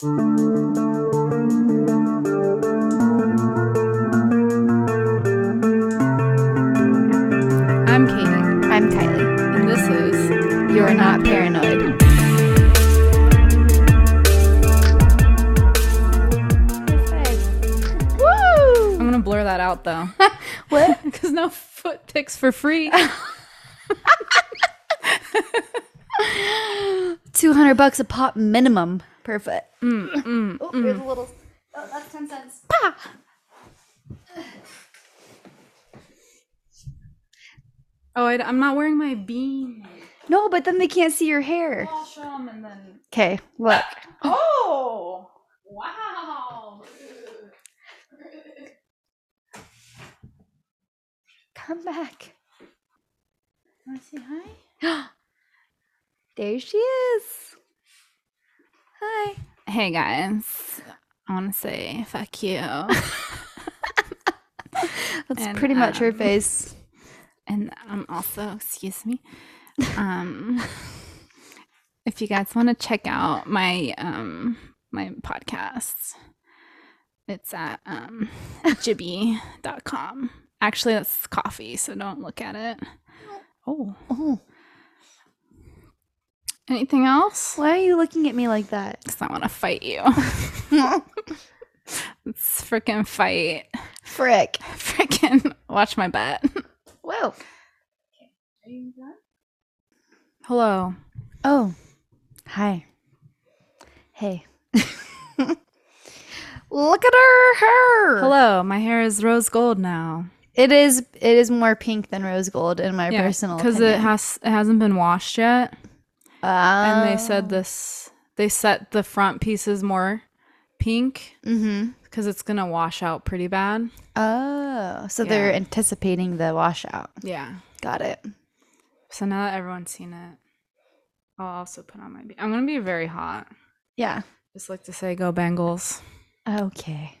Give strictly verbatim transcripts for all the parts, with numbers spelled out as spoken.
I'm Katie. I'm Kylie. And this is You're Not Paranoid. Woo! I'm going to blur that out, though. What? Because no foot pics for free. two hundred bucks a pop minimum. Perfect. Mm, mm, Oh, mm. there's a little. Oh, that's ten cents. Pa! Oh, I, I'm not wearing my beanie. No, but then they can't see your hair. I'll show them and then... Okay, look. Oh! Wow! Come back. Want to say hi? There she is. Hi. Hey, guys. I want to say fuck you. That's And, pretty much her um, face. And um, also, excuse me, um, if you guys want to check out my um my podcasts, it's at um jibby dot com. Actually, that's coffee, so don't look at it. Oh, Oh, anything else? why are you looking at me like that? Because I want to fight you. It's freaking fight. Frick. Freaking watch my bet. Whoa. Hello. Oh. Hi. Hey. Look at her hair. Hello. My hair is rose gold now. It is it is more pink than rose gold in my personal because opinion. it has it hasn't been washed yet, Oh. and they said this they set the front pieces more pink Mm-hmm. because it's gonna wash out pretty bad. Oh. So they're Yeah. anticipating the washout. Yeah. Got it. So now that everyone's seen it, I'll also put on my. Be- I'm gonna be very hot. Yeah. Just like to say, go Bengals. Okay.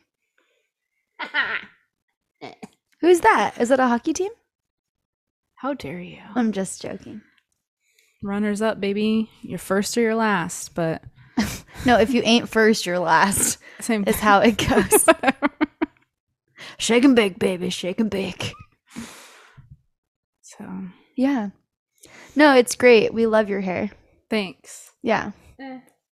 Who's that? Is it a hockey team? How dare you? I'm just joking. Runners up, baby. You're first or you're last, but No, if you ain't first, you're last. same. Is how it goes. Shake and bake, baby. Shake and bake. So Yeah. No, it's great. We love your hair. thanks. Yeah. Eh.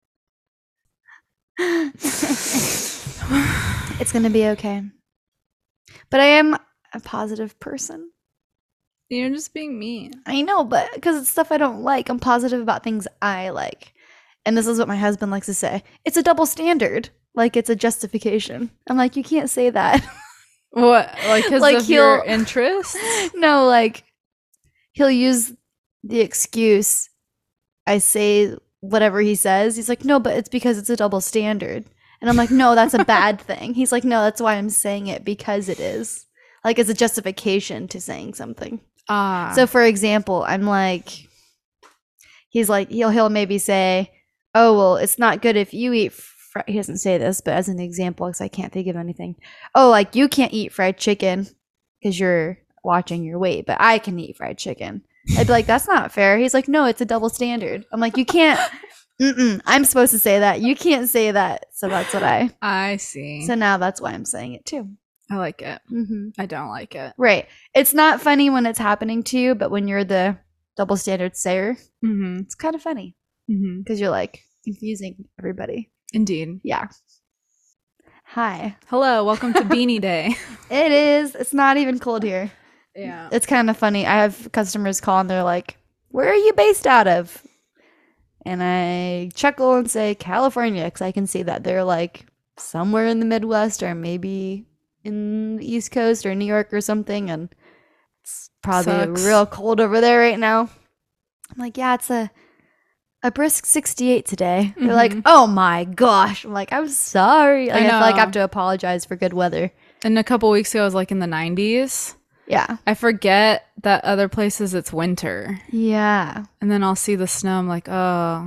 It's going to be okay. But I am a positive person. You're just being mean. I know, but because it's stuff I don't like, I'm positive about things I like. And this is what my husband likes to say. It's a double standard. Like it's a justification. I'm like, you can't say that. What? Like because Like of your he'll- interests? No, like he'll use the excuse I say whatever he says. He's like, no, but it's because it's a double standard. And I'm like, no, that's a bad thing. He's like, no, that's why I'm saying it, because it is. Like it's a justification to saying something. Ah. So for example, I'm like, he's like, he'll he'll maybe say, oh, well, it's not good if you eat fr-. He doesn't say this, but as an example, because I can't think of anything. Oh, like you can't eat fried chicken because you're watching your weight, but I can eat fried chicken. I'd be like, that's not fair. He's like, no, it's a double standard. I'm like, you can't. Mm-mm, I'm supposed to say that. You can't say that. So that's what I. I see. So now that's why I'm saying it too. I like it. Mm-hmm. I don't like it. Right. It's not funny when it's happening to you, but when you're the double standard sayer, Mm-hmm. it's kind of funny Mm-hmm. because you're like confusing everybody. Indeed. Yeah. Hi. Hello. Welcome to Beanie Day. It is. It's not even cold here. Yeah. It's kind of funny. I have customers call and they're like, where are you based out of? And I chuckle and say California because I can see that they're like somewhere in the Midwest or maybe in the East Coast or New York or something. And it's probably Sucks. real cold over there right now. I'm like, yeah, it's a a brisk sixty-eight today. They're like, Mhm. oh my gosh. I'm like, I'm sorry. Like, I, I feel like I know. have to apologize for good weather. And a couple weeks ago, it was like in the nineties. Yeah. I forget that other places it's winter. Yeah. And then I'll see the snow. I'm like, oh,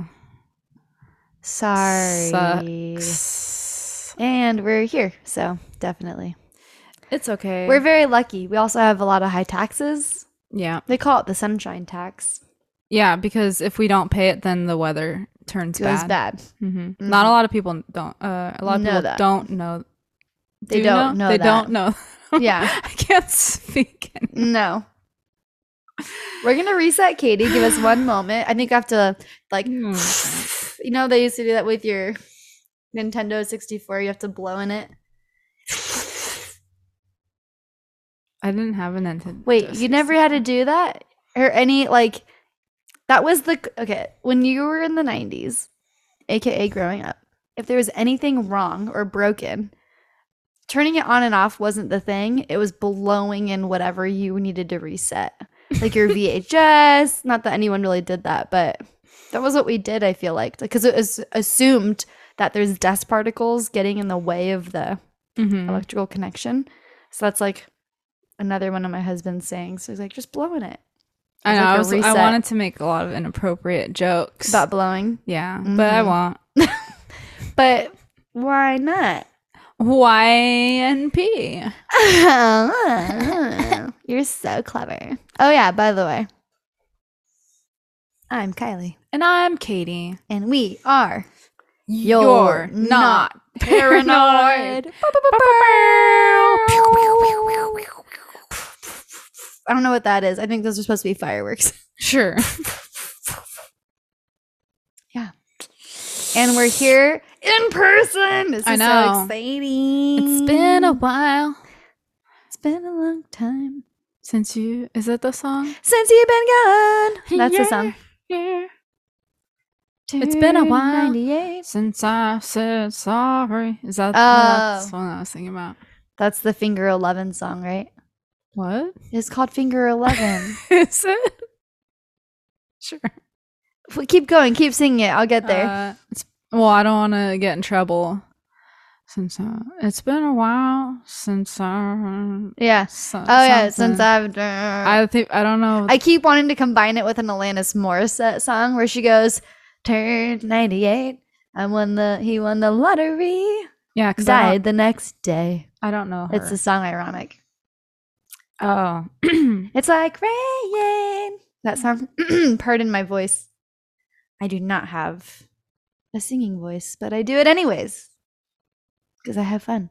Sorry. sucks. And we're here. So definitely. It's okay. We're very lucky. We also have a lot of high taxes. yeah. They call it the sunshine tax. Yeah, because if we don't pay it, then the weather turns goes bad. bad. Mm-hmm. Mhm. Not a lot of people don't. Uh, a lot of Know people that. don't know. They Do don't know They that. don't know. Yeah. I can't speak anymore. No. We're gonna reset Katie. Give us one moment. I think I have to like Mm. you know they used to do that with your Nintendo sixty-four. You have to blow in it. I didn't have a Nintendo. Wait, you never had to do that? Or any like that was the okay, when you were in the nineties, aka growing up, if there was anything wrong or broken, turning it on and off wasn't the thing. It was blowing in whatever you needed to reset. Like your V H S. Not that anyone really did that, but that was what we did, I feel like. Because it was assumed that there's dust particles getting in the way of the Mm-hmm. electrical connection. So that's like another one of my husband's sayings. So he's like, just blowing it. I It's know. like I a was. I reset. wanted to make a lot of inappropriate jokes. About blowing. yeah, but I Mhm. won't. But why not? Y and P. You're so clever. Oh, yeah, by the way, I'm Kylie, And I'm Katie. and we are You're not paranoid. I don't know what that is. I think those are supposed to be fireworks. Sure. And we're here in person. This is I so know. exciting. It's been a while It's been a long time since you. Is that the song? since you've been gone. That's the song. Yeah. It's been a Turn while. ninety-eight. Since I said sorry. Is that Oh. that's the one I was thinking about? That's the Finger eleven song, right? What? It's called Finger eleven. Is it? Sure. Well, keep going. Keep singing it. I'll get there. Uh, it's, well, I don't want to get in trouble. Since uh, it's been a while since I. yeah. So, Oh, yeah. Since something. I've. I, I think I don't know. I keep wanting to combine it with an Alanis Morissette song where she goes, turned ninety-eight. I won the. He won the lottery. yeah, because I Died don't, the next day. I don't know her. It's the song ironic. oh. It's like rain. That song. Pardon my voice. I do not have a singing voice, but I do it anyways because I have fun.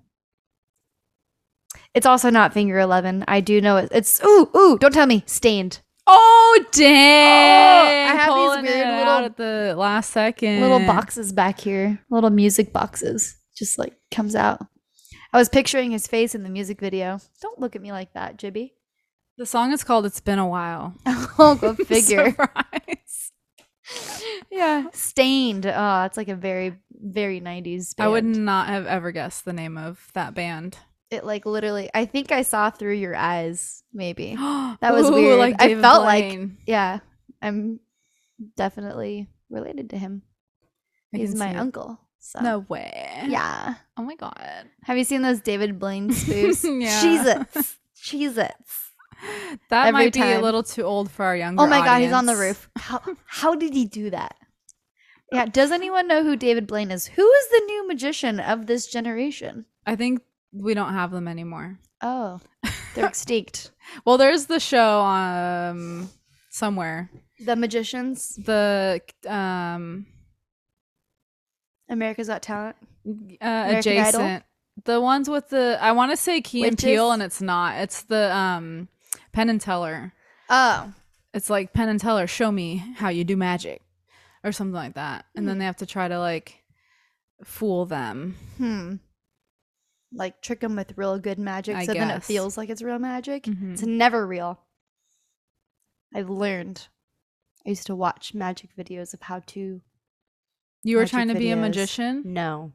It's also not Finger eleven. I do know it. It's ooh ooh. Don't tell me. Stained. Oh dang! I have these Pulling weird it little- out at the last second. Little boxes back here. Little music boxes. Just like comes out. I was picturing his face in the music video. Don't look at me like that, Jibby. The song is called "It's Been a While." Oh, go figure. Surprise. Yeah. Stained. Oh, it's like a very, very nineties band. I would not have ever guessed the name of that band. It like literally, I think I saw through your eyes, maybe. that was weird. Like I David felt like- Blaine. Yeah. I'm definitely related to him. I He's can my see it. uncle. So. No way. Yeah. Oh my god. Have you seen those David Blaine spoofs? Yeah. Cheez-Its. Cheez-Its. That Every might be a time. little too old for our younger Oh my god, he's on the audience. roof. How how did he do that? Yeah, does anyone know who David Blaine is? Who is the new magician of this generation? I think we don't have them anymore. Oh, they're extinct. Well, there's the show um somewhere. The Magicians, The um America's Got Talent. uh, American Idol? adjacent. The ones with the I want to say Key and Witches? Peele, and it's not. It's the um Penn and Teller. Oh, It's like Penn and Teller, show me how you do magic, or something like that. And Hmm. then they have to try to like fool them. hmm. Like trick them with real good magic, I so then it guess. feels like it's real magic. Mhm. It's never real. I've learned. I used to watch magic videos of how to. You were Magic trying to be a videos. magician. No.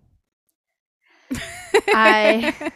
I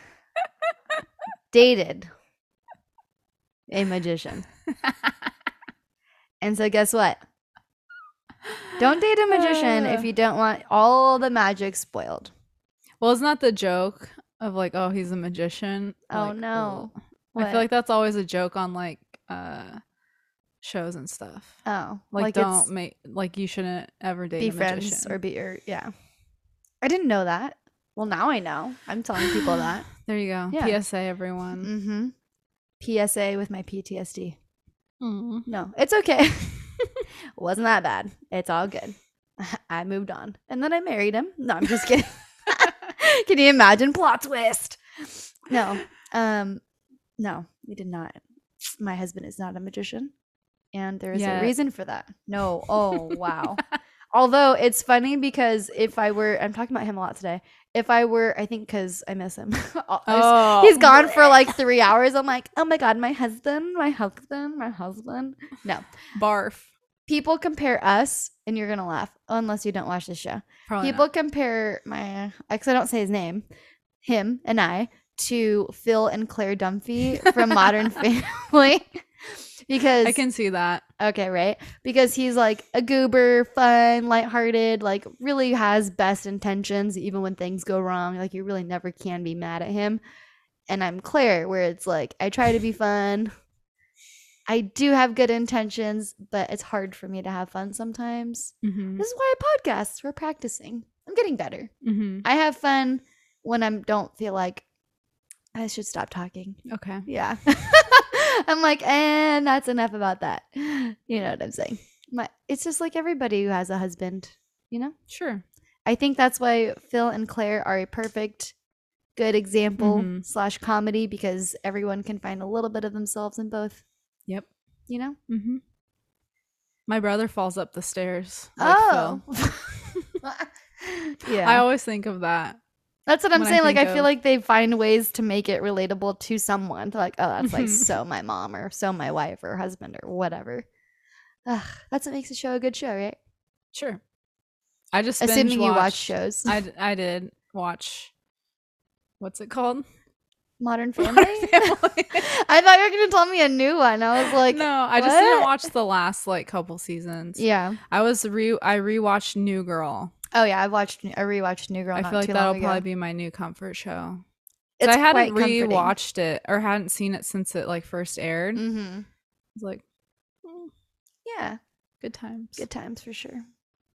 dated a magician. And so guess what? Don't date a magician if you don't want all the magic spoiled. Well, isn't that the joke of like, oh, he's a magician? Oh, Like, no. ugh. I What? feel like that's always a joke on like uh shows and stuff. Oh, Like, like don't it's make like you shouldn't ever date be a friends magician. or be or yeah. I didn't know that. Well, now I know. I'm telling people that. There you go. Yeah. P S A, everyone. Mm-hmm. P S A with my P T S D. Mm. No, it's okay. Wasn't that bad. It's all good. I moved on. And then I married him. No, I'm just kidding. Can you imagine? Plot twist. No. Um, no, we did not. My husband is not a magician. And there is Yet. a reason for that. No. Oh, wow. Although it's funny because if I were, I'm talking about him a lot today. If I were, I think because I miss him. Oh. He's gone for like three hours. I'm like, oh my God, my husband, my husband, my husband. No. Barf. People compare us, and you're going to laugh, unless you don't watch the show. Probably People not. compare my, because I don't say his name, him and I, to Phil and Claire Dunphy from Modern Family. Because I can see that. okay, right? Because he's like a goober, fun, lighthearted, like really has best intentions even when things go wrong. Like you really never can be mad at him. And I'm Claire, where it's like I try to be fun. I do have good intentions, but it's hard for me to have fun sometimes. Mm-hmm. This is why I podcast. We're practicing. I'm getting better. Mm-hmm. I have fun when I don't feel like I should stop talking. Okay. Yeah. I'm like, and that's enough about that. You know what I'm saying? My, it's just like everybody who has a husband, you know? Sure. I think that's why Phil and Claire are a perfect, good example Mm-hmm. slash comedy because everyone can find a little bit of themselves in both. Yep. You know? Mm-hmm. My brother falls up the stairs. Like Oh. Phil. Yeah. I always think of that. That's what I'm when I saying. Like, I think feel of- like they find ways to make it relatable to someone. To like, oh, that's like so my mom or so my wife or husband or whatever. Ugh, that's what makes a show a good show, right? Sure. I just Assuming binge you watch watched- shows. I, d- I did watch. What's it called? Modern Family? Modern Family. I thought you were going to tell me a new one. I was like, no, I just didn't what? watch the last like couple seasons. Yeah. I was re I rewatched New Girl. Oh, yeah. I watched, I rewatched New Girl. I not feel like too that'll long probably ago. be my new comfort show. It's I hadn't quite comforting. rewatched it or hadn't seen it since it like first aired. Mm-hmm. I was like, mm, Yeah. good times. Good times for sure.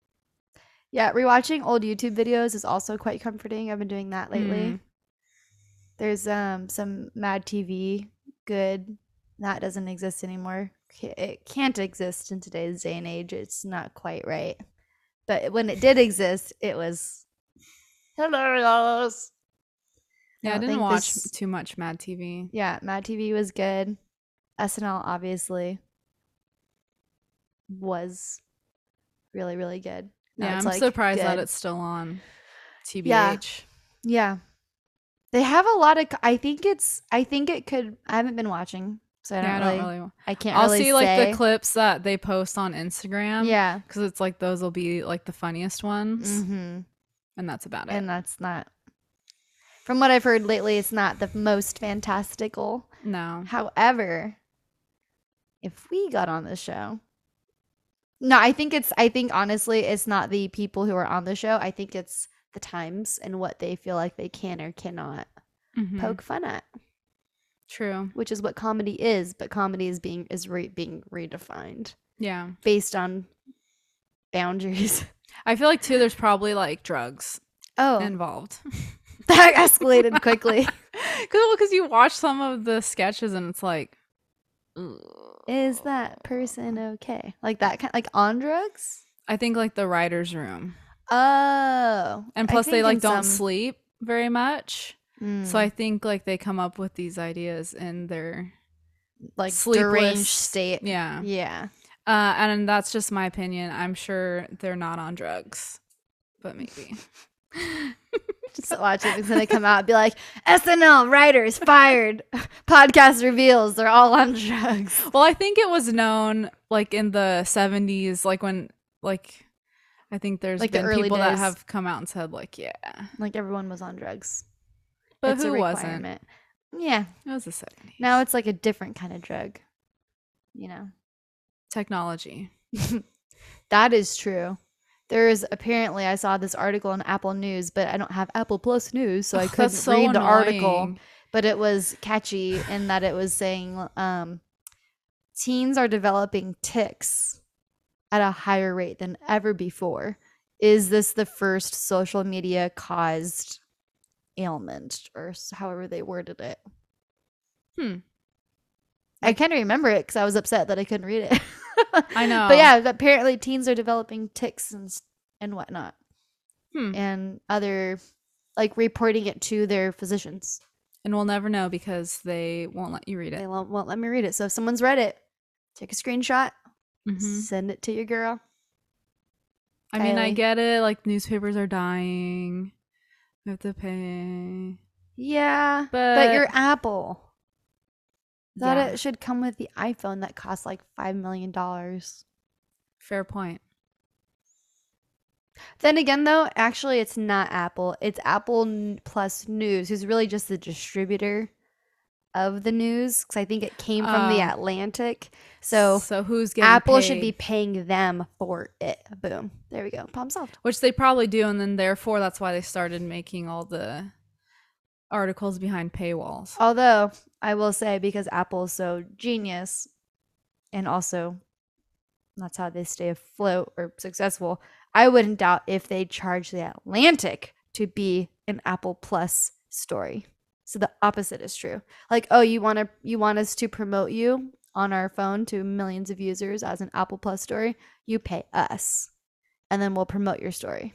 Yeah. Rewatching old YouTube videos is also quite comforting. I've been doing that lately. Mm. There's um some Mad T V, good. That doesn't exist anymore. Ca- It can't exist in today's day and age. It's not quite right. But when it did exist, it was hilarious. Yeah, I, don't didn't think watch this- too much Mad T V. Yeah, Mad T V was good. S N L obviously was really really good. Now Yeah, it's, I'm like, surprised that good. it's still on T B Yeah. H. Yeah. They have a lot of I think it's I think it could I haven't been watching, so I don't, Yeah, I really, don't really. I can't I'll really see like say. the clips that they post on Instagram. Yeah. because it's like those will be like the funniest ones, Mhm. and that's about it. And that's not from what I've heard lately, it's not the most fantastical. no, However, if we got on the show, no, I think it's, I think honestly, it's not the people who are on the show. I think it's the times and what they feel like they can or cannot Mhm. poke fun at, True. which is what comedy is. But comedy is being, is re- being redefined Yeah, based on boundaries. I feel like too. There's probably like drugs Oh, involved. that escalated quickly. Because you watch some of the sketches and it's like, Is that person okay? Like that kind, like on drugs? I think like the writer's room, Oh, and I plus they think like in don't some- sleep very much. Mm, So I think like they come up with these ideas in their like sleepless deranged state. Yeah. Yeah. Uh, and that's just my opinion. I'm sure they're not on drugs, but maybe. Just watch it. It's gonna come out and be like S N L writers fired. Podcast reveals they're all on drugs. Well, I think it was known like in the seventies, like when like I think there's Like the been early people that days. have come out and said like, yeah, Like everyone was on drugs. but It's a who wasn't? requirement. Yeah. It was the seventies. Now it's like a different kind of drug. You know. Technology. That is true. There's apparently I saw this article on Apple News, but I don't have Apple Plus News, so I Ugh, couldn't that's so read the article. annoying. But it was catchy in that it was saying um, teens are developing tics at a higher rate than ever before. Is this the first social media caused ailment, or s- however they worded it? Hmm. I can't remember it because I was upset that I couldn't read it. I know. But yeah, apparently teens are developing tics and s- and whatnot, Hmm. and other like reporting it to their physicians. And we'll never know because they won't let you read They it. won't, won't let me read it. So if someone's read it, take a screenshot, Mhm. send it to your girl. I mean, I Kylie. get it. Like, newspapers are dying. We have to pay. Yeah, but, But- you're Apple. Thought Yeah, it should come with the iPhone that costs like five million dollars. fair point. Then again, though, actually, it's not Apple. It's Apple N- Plus News, who's really just the distributor of the news. Because I think it came from the Oh. Atlantic. So so who's getting Apple should paid? be paying them for it. Boom. There we go. Problem solved. Which they probably do, and then therefore that's why they started making all the articles behind paywalls. Although, I will say, because Apple is so genius, and also that's how they stay afloat or successful, I wouldn't doubt if they charge the Atlantic to be an Apple Plus story. So the opposite is true. Like, oh, you want to you want us to promote you on our phone to millions of users as an Apple Plus story? You pay us, and then we'll promote your story.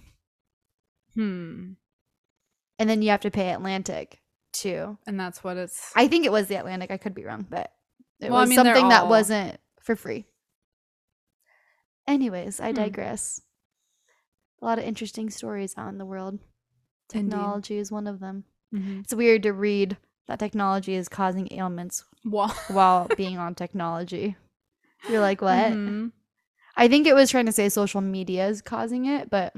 Hmm. And then you have to pay Atlantic too. And that's what it's. I think it was the Atlantic. I could be wrong, but it Well, I was mean, they're something that all- wasn't for free. Anyways, I Hmm. digress. A lot of interesting stories out in the world. Indeed. Technology is one of them. Mhm. It's weird to read that technology is causing ailments Well, while being on technology. You're like, what? Mhm. I think it was trying to say social media is causing it, but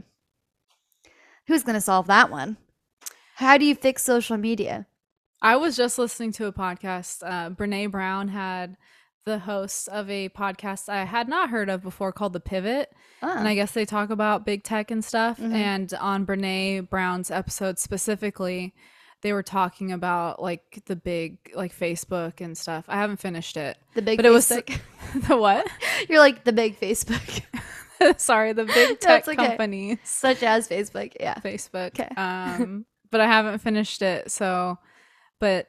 who's going to solve that one? How do you fix social media? I was just listening to a podcast. Uh, Brene Brown had the host of a podcast I had not heard of before called The Pivot. Ah, And I guess they talk about big tech and stuff. Mhm. And on Brene Brown's episode specifically, they were talking about like the big, like Facebook and stuff. I haven't finished it. the big but it was- Facebook. The what? You're like the big Facebook, Sorry, the big tech That's okay. companies. such as Facebook. Yeah. Facebook. Okay. Um, but I haven't finished it. So, but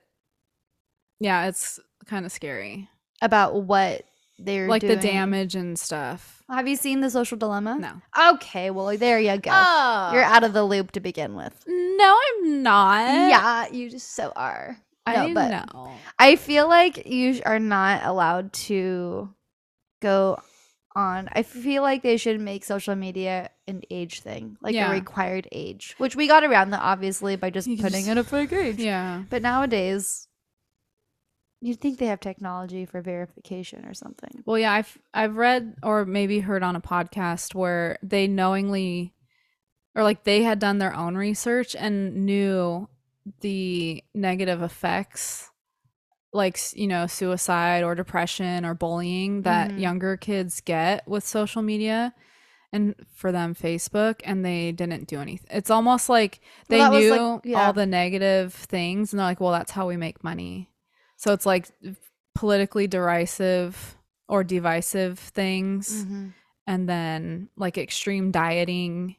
yeah, it's kind of scary. About what they're Like doing. the damage and stuff. Have you seen The Social Dilemma? No. Okay, well, there you go. Oh. You're out of the loop to begin with. No, I'm not. Yeah, you just so are. I No, but know. I feel like you are not allowed to go on. I feel like they should make social media an age thing, like Yeah. a required age, which we got around that obviously by just You putting just- in a fake age. Yeah. But nowadays, you'd think they have technology for verification or something. Well, yeah, I've I've read or maybe heard on a podcast where they knowingly or like they had done their own research and knew the negative effects like, you know, suicide or depression or bullying that Mhm. younger kids get with social media and for them Facebook, and they didn't do anything. It's almost like they Well, that was, knew like- yeah. all the negative things and they're like, well, that's how we make money. So it's like politically derisive or divisive things, Mhm. and then like extreme dieting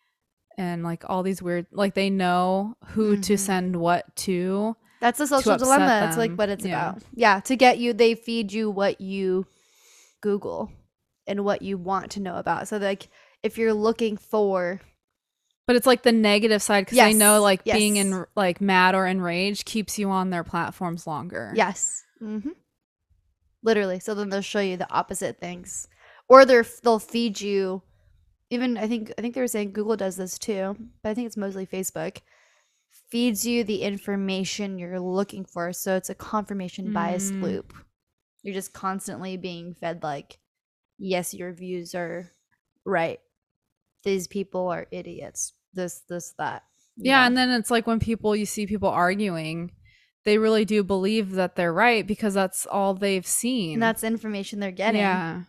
and like all these weird, like they know who to Mhm. send what to. That's the social upset dilemma. That's like them. what it's Yeah. about. Yeah, to get you, they feed you what you Google and what you want to know about. So, like, if you're looking for, But it's like the negative side because they Yes, know like being yes. in like mad or enraged keeps you on their platforms longer. yes, hmm literally. So then they'll show you the opposite things, or they're they'll feed you. Even I think I think they were saying Google does this too, but I think it's mostly Facebook. Feeds you the information you're looking for, so it's a confirmation bias Mm. loop. You're just constantly being fed like, yes, your views are right. These people are idiots. This, this, that. you Yeah, know? and then it's like when people you see people arguing, they really do believe that they're right because that's all they've seen. and that's information they're getting. Yeah.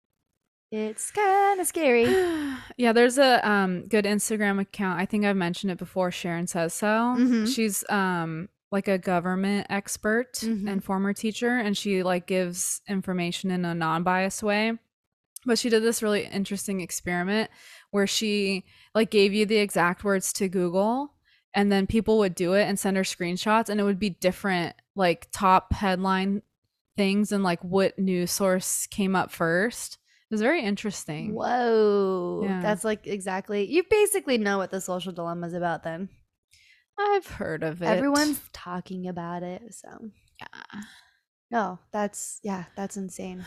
It's kind of scary. Yeah, there's a um good Instagram account. I think I've mentioned it before. Sharon Says So. Mhm. She's um like a government expert Mhm. and former teacher, and she like gives information in a non-biased way. But she did this really interesting experiment where she like gave you the exact words to Google, and then people would do it and send her screenshots, and it would be different like top headline things and like what news source came up first was very interesting. Whoa. Yeah. That's like exactly. You basically know what the social dilemma is about then. I've heard of it. Everyone's talking about it. So, yeah. no, that's, yeah, that's insane.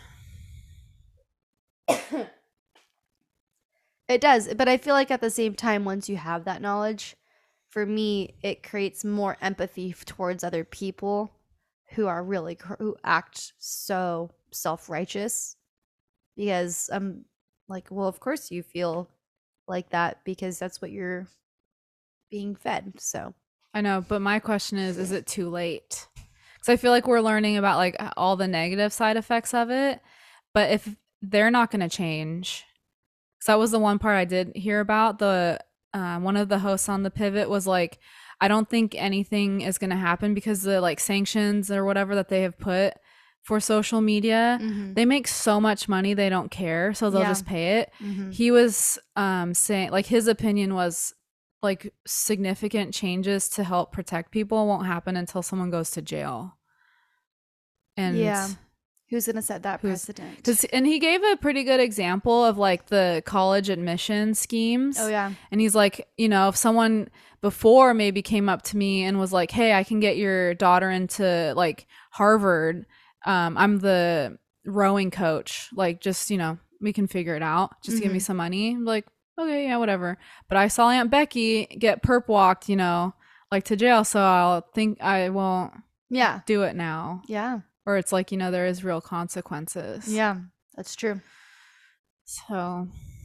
It does. But I feel like at the same time, once you have that knowledge, for me, it creates more empathy f- towards other people who are really, cr- who act so self righteous. Because I'm like, well, of course you feel like that because that's what you're being fed. So, I know, but my question is, is it too late? Because I feel like we're learning about like all the negative side effects of it. But if they're not going to change, because that was the one part I did hear about. The uh, one of the hosts on the Pivot was like, I don't think anything is going to happen because the like sanctions or whatever that they have put for social media, mhm. they make so much money they don't care, so they'll Yeah. just pay it. Mhm. He was um saying like his opinion was like significant changes to help protect people won't happen until someone goes to jail. And Yeah. Who's going to set that Who's- precedent? Cause, and he gave a pretty good example of like the college admission schemes. Oh, yeah. And he's like, you know, if someone before maybe came up to me and was like, hey, I can get your daughter into like Harvard. Um, I'm the rowing coach. Like, just, you know, we can figure it out. Just give me Mhm. some money. I'm like, okay, yeah, whatever. But I saw Aunt Becky get perp walked, you know, like to jail. So I'll think I won't Yeah. do it now. Yeah. Or it's like, you know, there is real consequences. Yeah. That's true. So,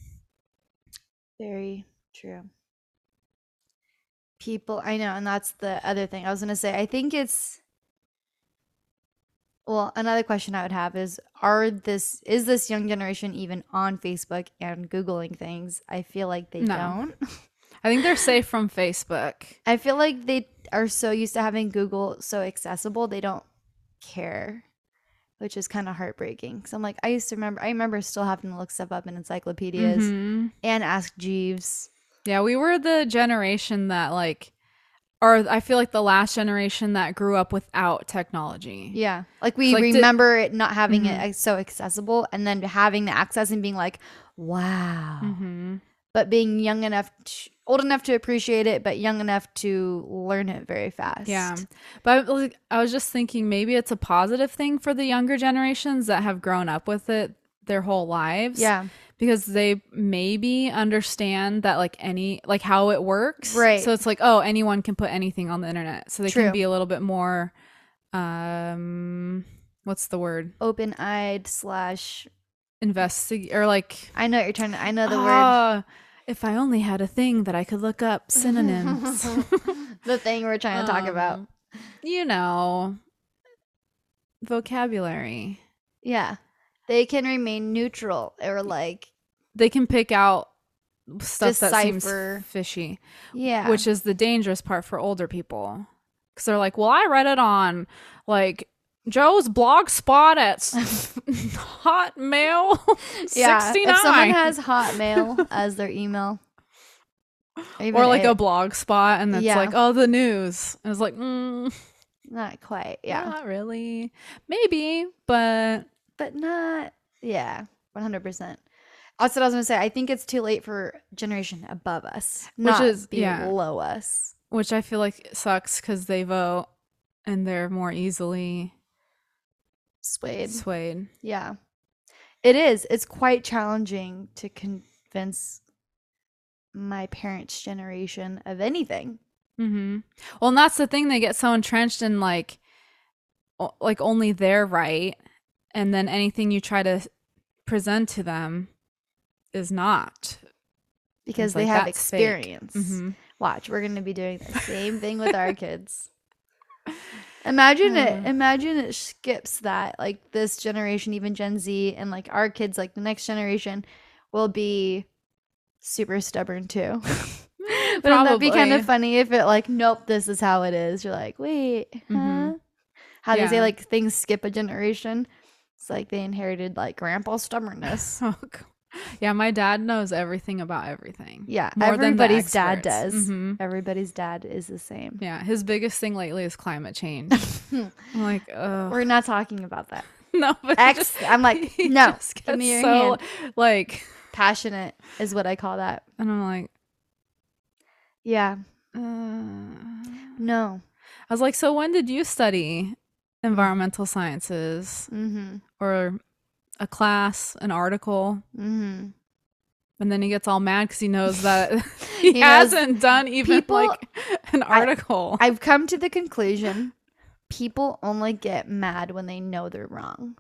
Very true. People, I know, and that's the other thing I was going to say. I think it's, well, another question I would have is, are this, is this young generation even on Facebook and Googling things? I feel like they No. don't. I think they're safe from Facebook. I feel like they are so used to having Google so accessible, they don't care, which is kind of heartbreaking. Because I'm like, I used to remember, I remember still having to look stuff up in encyclopedias Mhm. and ask Jeeves. Yeah, we were the generation that like, or I feel like the last generation that grew up without technology. Yeah. Like we It's like, did- remember it not having Mhm. it as- so accessible and then having the access and being like, wow. Mm-hmm. But being young enough, to, old enough to appreciate it, but young enough to learn it very fast. Yeah. But like, I was just thinking maybe it's a positive thing for the younger generations that have grown up with it their whole lives. Yeah. Because they maybe understand that like any like how it works. Right. So it's like, oh, anyone can put anything on the internet. So they True. can be a little bit more um what's the word? Open-eyed slash, Investigate or like I know what you're trying to, I know the word. ah, if I only had a thing that I could look up synonyms. The thing we're trying to talk about. Um, You know, vocabulary. Yeah. They can remain neutral or like, They can pick out stuff that Decipher. seems fishy, yeah. which is the dangerous part for older people. Because they're like, well, I read it on like Joe's blog spot at s- Hotmail yeah. sixty-nine. If someone has Hotmail as their email. Even or like it- a blog spot and it's Yeah. like, oh, the news. And it's like, mm, Not quite. Yeah. not really. Maybe, but But not, yeah, one hundred percent. Also, I was going to say, I think it's too late for generation above us, Which not is- below yeah. us. which I feel like sucks because they vote and they're more easily Swayed. swayed. Yeah. It is. It's quite challenging to convince my parents' generation of anything. Mm-hmm. Well, and that's the thing. They get so entrenched in like, o- like only they're right, and then anything you try to present to them is not. Because It's they like, have that's fake. experience. Mm-hmm. Watch, we're going to be doing the same thing with our kids. Imagine it. Uh. Imagine it skips that. Like this generation, even Gen Z, and like our kids, like the next generation, will be super stubborn too. Wouldn't that be kind Probably. of funny if it like, nope, this is how it is? You're like, wait, huh? Mhm. How they say Yeah. like things skip a generation. It's like they inherited like grandpa's stubbornness. Oh, God. Yeah, my dad knows everything about everything. Yeah, More than the everybody's dad experts. does. Mhm. Everybody's dad is the same. Yeah, his biggest thing lately is climate change. I'm like, oh, We're not talking about that. No, but he X. just- I'm like, he no, just give me gets your so, hand. like, Passionate is what I call that. and I'm like, Yeah. uh, No. I was like, so when did you study environmental sciences Mm-hmm. or a class, an article? Mm-hmm. And then he gets all mad because he knows that he, He knows hasn't done even people- like an article. I've come to the conclusion people only get mad when they know they're wrong.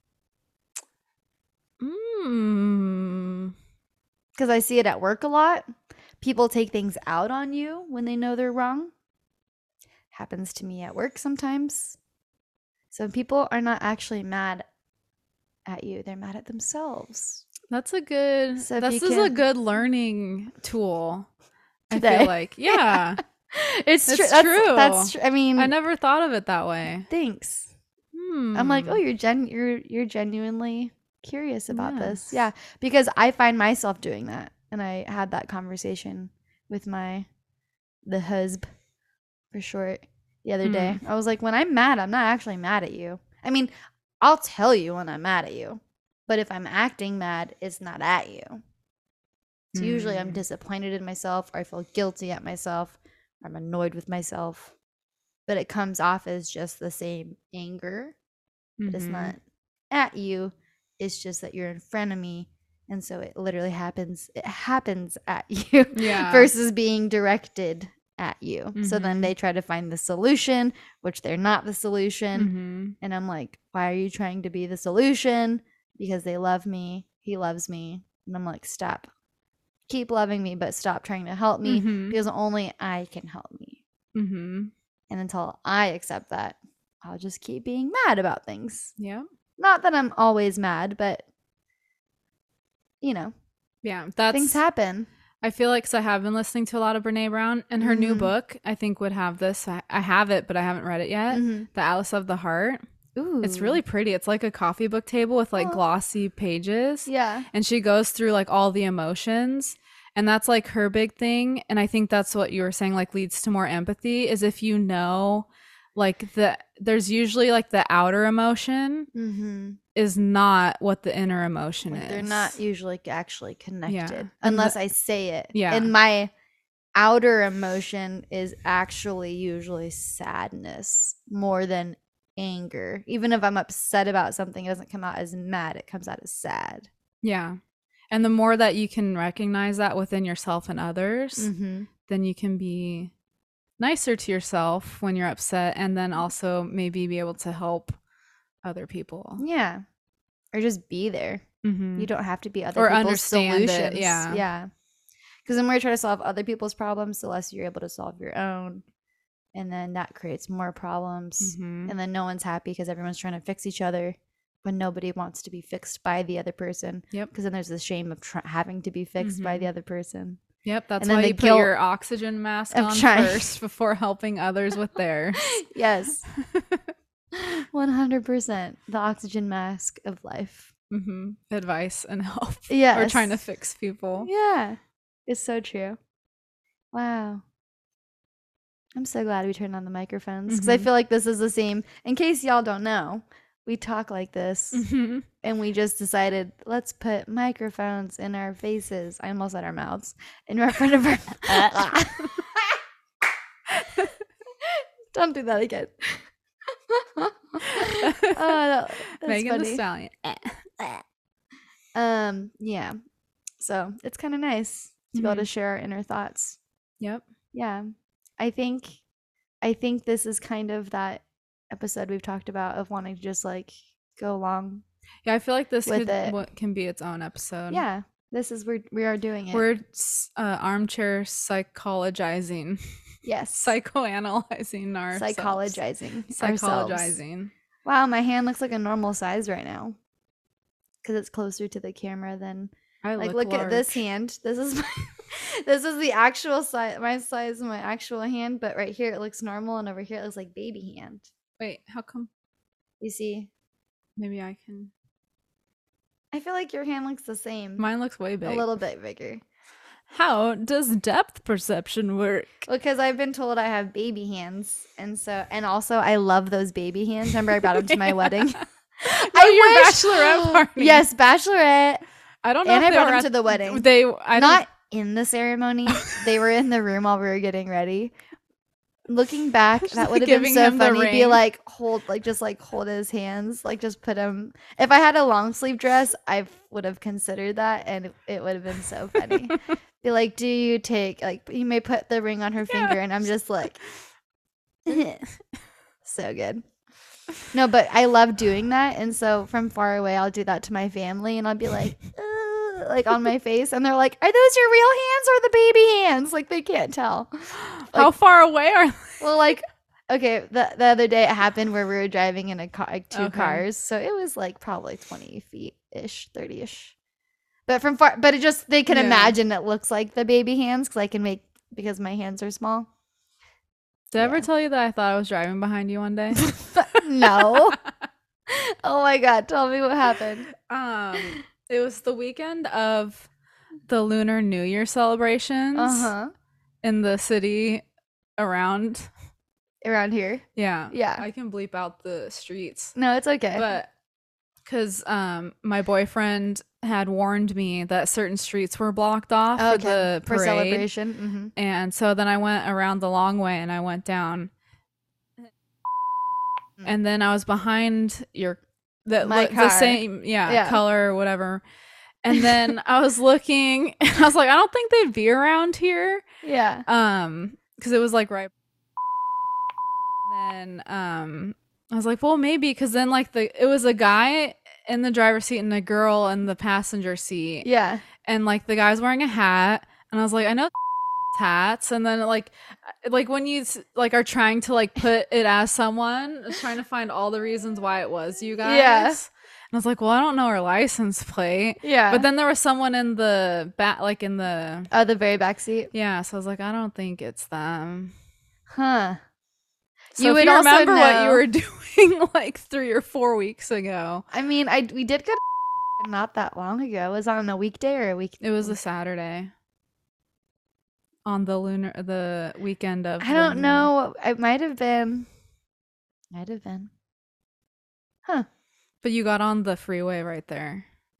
Mm. Because I see it at work a lot. People take things out on you when they know they're wrong. Happens to me at work sometimes. So people are not actually mad at you, they're mad at themselves. That's a good. So if this you is a can- good learning tool. I Today. feel like, yeah, It's, It's true. That's, true. That's true. I mean, I never thought of it that way. thanks. Hmm. I'm like, oh, you're gen, you're you're genuinely curious about this, Yes. yeah. Because I find myself doing that, and I had that conversation with my the husband for short the other day. I was like, when I'm mad, I'm not actually mad at you. I mean, I'll tell you when I'm mad at you, but if I'm acting mad, it's not at you. So usually I'm Hmm. disappointed in myself, or I feel guilty at myself, or I'm annoyed with myself. But it comes off as just the same anger, but it's Mhm. not at you. It's just that you're in front of me, and so it literally happens. It happens at you Yeah. versus being directed at you. So then Mhm. they try to find the solution, which they're not the solution. Mhm. And I'm like, why are you trying to be the solution? Because they love me. He loves me. And I'm like, stop. Keep loving me, but stop trying to help me Mhm. because only I can help me. Mhm. And until I accept that, I'll just keep being mad about things. Yeah. Not that I'm always mad, but you know, Yeah. That's. things happen. I feel like, because I have been listening to a lot of Brene Brown, and her new Mhm. book, I think, would have this. I, I have it, but I haven't read it yet. Mhm. The Alice of the Heart. Ooh. It's really pretty. It's like a coffee book table with like Aw. glossy pages. Yeah. And she goes through like all the emotions. And that's like her big thing. And I think that's what you were saying, like leads to more empathy, is if you know, like the there's usually like the outer emotion Mm-hmm. is not what the inner emotion Like is. they're not usually actually connected And unless the- I say it. Yeah. And my outer emotion is actually usually sadness more than anger. Even if I'm upset about something, it doesn't come out as mad, it comes out as sad. Yeah. And the more that you can recognize that within yourself and others, Mm-hmm. then you can be nicer to yourself when you're upset, and then also maybe be able to help other people. Yeah. Or just be there. Mm-hmm. You don't have to be other Or people's understand it, solutions. yeah. Yeah. Because the more you try to solve other people's problems, the less you're able to solve your own. And then that creates more problems. Mhm. And then no one's happy because everyone's trying to fix each other when nobody wants to be fixed by the other person. Yep. Because then there's the shame of tr- having to be fixed by Mhm. the other person. Yep, that's And then why the you put guilt your oxygen mask of on trying- first before helping others with theirs. Yes. one hundred percent. The oxygen mask of life. hmm Advice and help. Yes. Or trying to fix people. Yeah. It's so true. Wow. I'm so glad we turned on the microphones because I Mhm. feel like this is the same. In case y'all don't know, we talk like this Mhm. and we just decided let's put microphones in our faces. I almost said our mouths in front of our. Don't do that again. oh, that- that's Megan the funny. Stallion. Um, yeah. So it's kind of nice to be able to Mhm. share our inner thoughts. Yep. Yeah. I think I think this is kind of that episode we've talked about of wanting to just like go along. Yeah, I feel like this With could, it. what can be its own episode. Yeah. This is where we are doing it. We're uh, armchair psychologizing, yes. psychoanalyzing our Psychologizing. ourselves. psychologizing. Wow, my hand looks like a normal size right now. Cuz it's closer to the camera than I like look, look at this large. hand. This is my this is the actual size my size of my actual hand, but right here it looks normal and over here it looks like baby hand. Wait, how come? You see? Maybe I can. I feel like your hand looks the same. Mine looks way big. a little bit bigger. How does depth perception work? Because I've been told I have baby hands, and so and also I love those baby hands. Remember I brought them to my wedding. I your wish- bachelorette party. Yes, bachelorette. I don't know. And if I they brought were them at- to the wedding. They I Not in the ceremony. They were in the room while we were getting ready. Looking back, Just, that like, would have been giving so him the funny. Be ring. like, hold, like, just like hold his hands, like, just put him. If I had a long sleeve dress, I would have considered that, and it, it would have been so funny. Be like, do you take, like, you may put the ring on her Yeah. finger, and I'm just like, so good. No, but I love doing that, and so from far away, I'll do that to my family, and I'll be like, "Uh," like on my face, and they're like, "Are those your real hands or the baby hands?" Like they can't tell. How far away are? Well, like, okay, the the other day it happened where we were driving in a car, like two Okay. cars, so it was like probably twenty feet ish, thirty ish. But from far, but it just they can Yeah. imagine it looks like the baby hands because I can make because my hands are small. Did I ever Yeah. tell you that I thought I was driving behind you one day? No. Oh my god, tell me what happened. um, it was the weekend of the Lunar New Year celebrations Uh huh. in the city around. Around here. Yeah, Yeah. I can bleep out the streets, No, it's okay. but because um, my boyfriend had warned me that certain streets were blocked off for the for parade. celebration. Mm-hmm. And so then I went around the long way and I went down. And then I was behind your the, My look- the car. same yeah, Yeah. color or whatever. And then I was looking and I was like, I don't think they'd be around here. Yeah. Um, because it was like right then um I was like, well maybe because then like the it was a guy in the driver's seat and a girl in the passenger seat. Yeah. And like the guy's wearing a hat and I was like, I know hats. And then like like when you s- like are trying to like put it as someone, is trying to find all the reasons why it was you guys. Yeah. And I was like, well, I don't know her license plate. Yeah. But then there was someone in the back, like in the oh, the very back seat. yeah. So I was like, I don't think it's them. Huh. So You if would you also remember what you know- were doing like three or four weeks ago. I mean, I we did go to not that long ago. It was on a weekday or a week. It was a Saturday. On the lunar, the weekend of. I don't lunar. know. It might have been. Might have been. Huh. But you got on the freeway right there.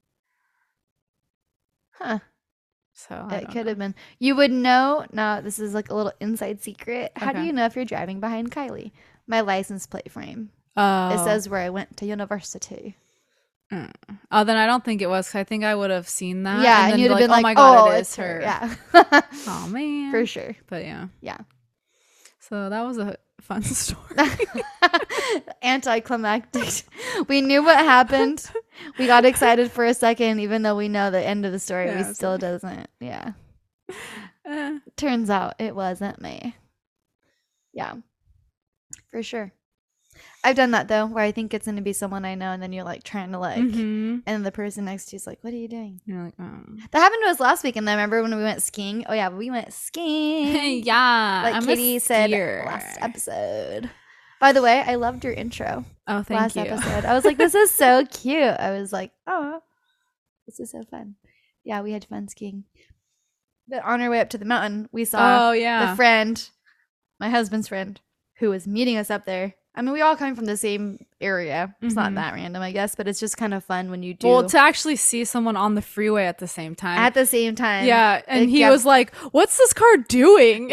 Huh. So I It don't could know. have been. You would know. Now, this is like a little inside secret. How do Okay. you know if you're driving behind Kylie? My license plate frame. Oh. It says where I went to university. Mm. Oh, then I don't think it was. 'Cause I think I would have seen that. yeah, and, then you'd have be been oh like, my god, "Oh, it it's is her." Yeah. Oh man. For sure. But yeah. Yeah. So that was a fun story. Anticlimactic. We knew what happened. We got excited for a second, even though we know the end of the story. Yeah, we it's still like- doesn't. Yeah. Eh. Turns out it wasn't me. Yeah. For sure. I've done that though, where I think it's gonna be someone I know, and then you're like trying to like, Mhm. and the person next to you's like, "What are you doing?" You're like, oh. That happened to us last week, and I remember when we went skiing. Oh yeah, we went skiing. yeah. like I'm a Katie said skier. last episode. By the way, I loved your intro. Oh, thank last you. episode. I was like, this is so cute. I was like, oh, this is so fun. Yeah, we had fun skiing. But on our way up to the mountain, we saw Oh yeah. the friend, my husband's friend, who was meeting us up there. I mean, we all come from the same area. It's not Mhm. that random, I guess, but it's just kind of fun when you do Well, to actually see someone on the freeway at the same time. at the same time. yeah, and it he got- was like, "What's this car doing?"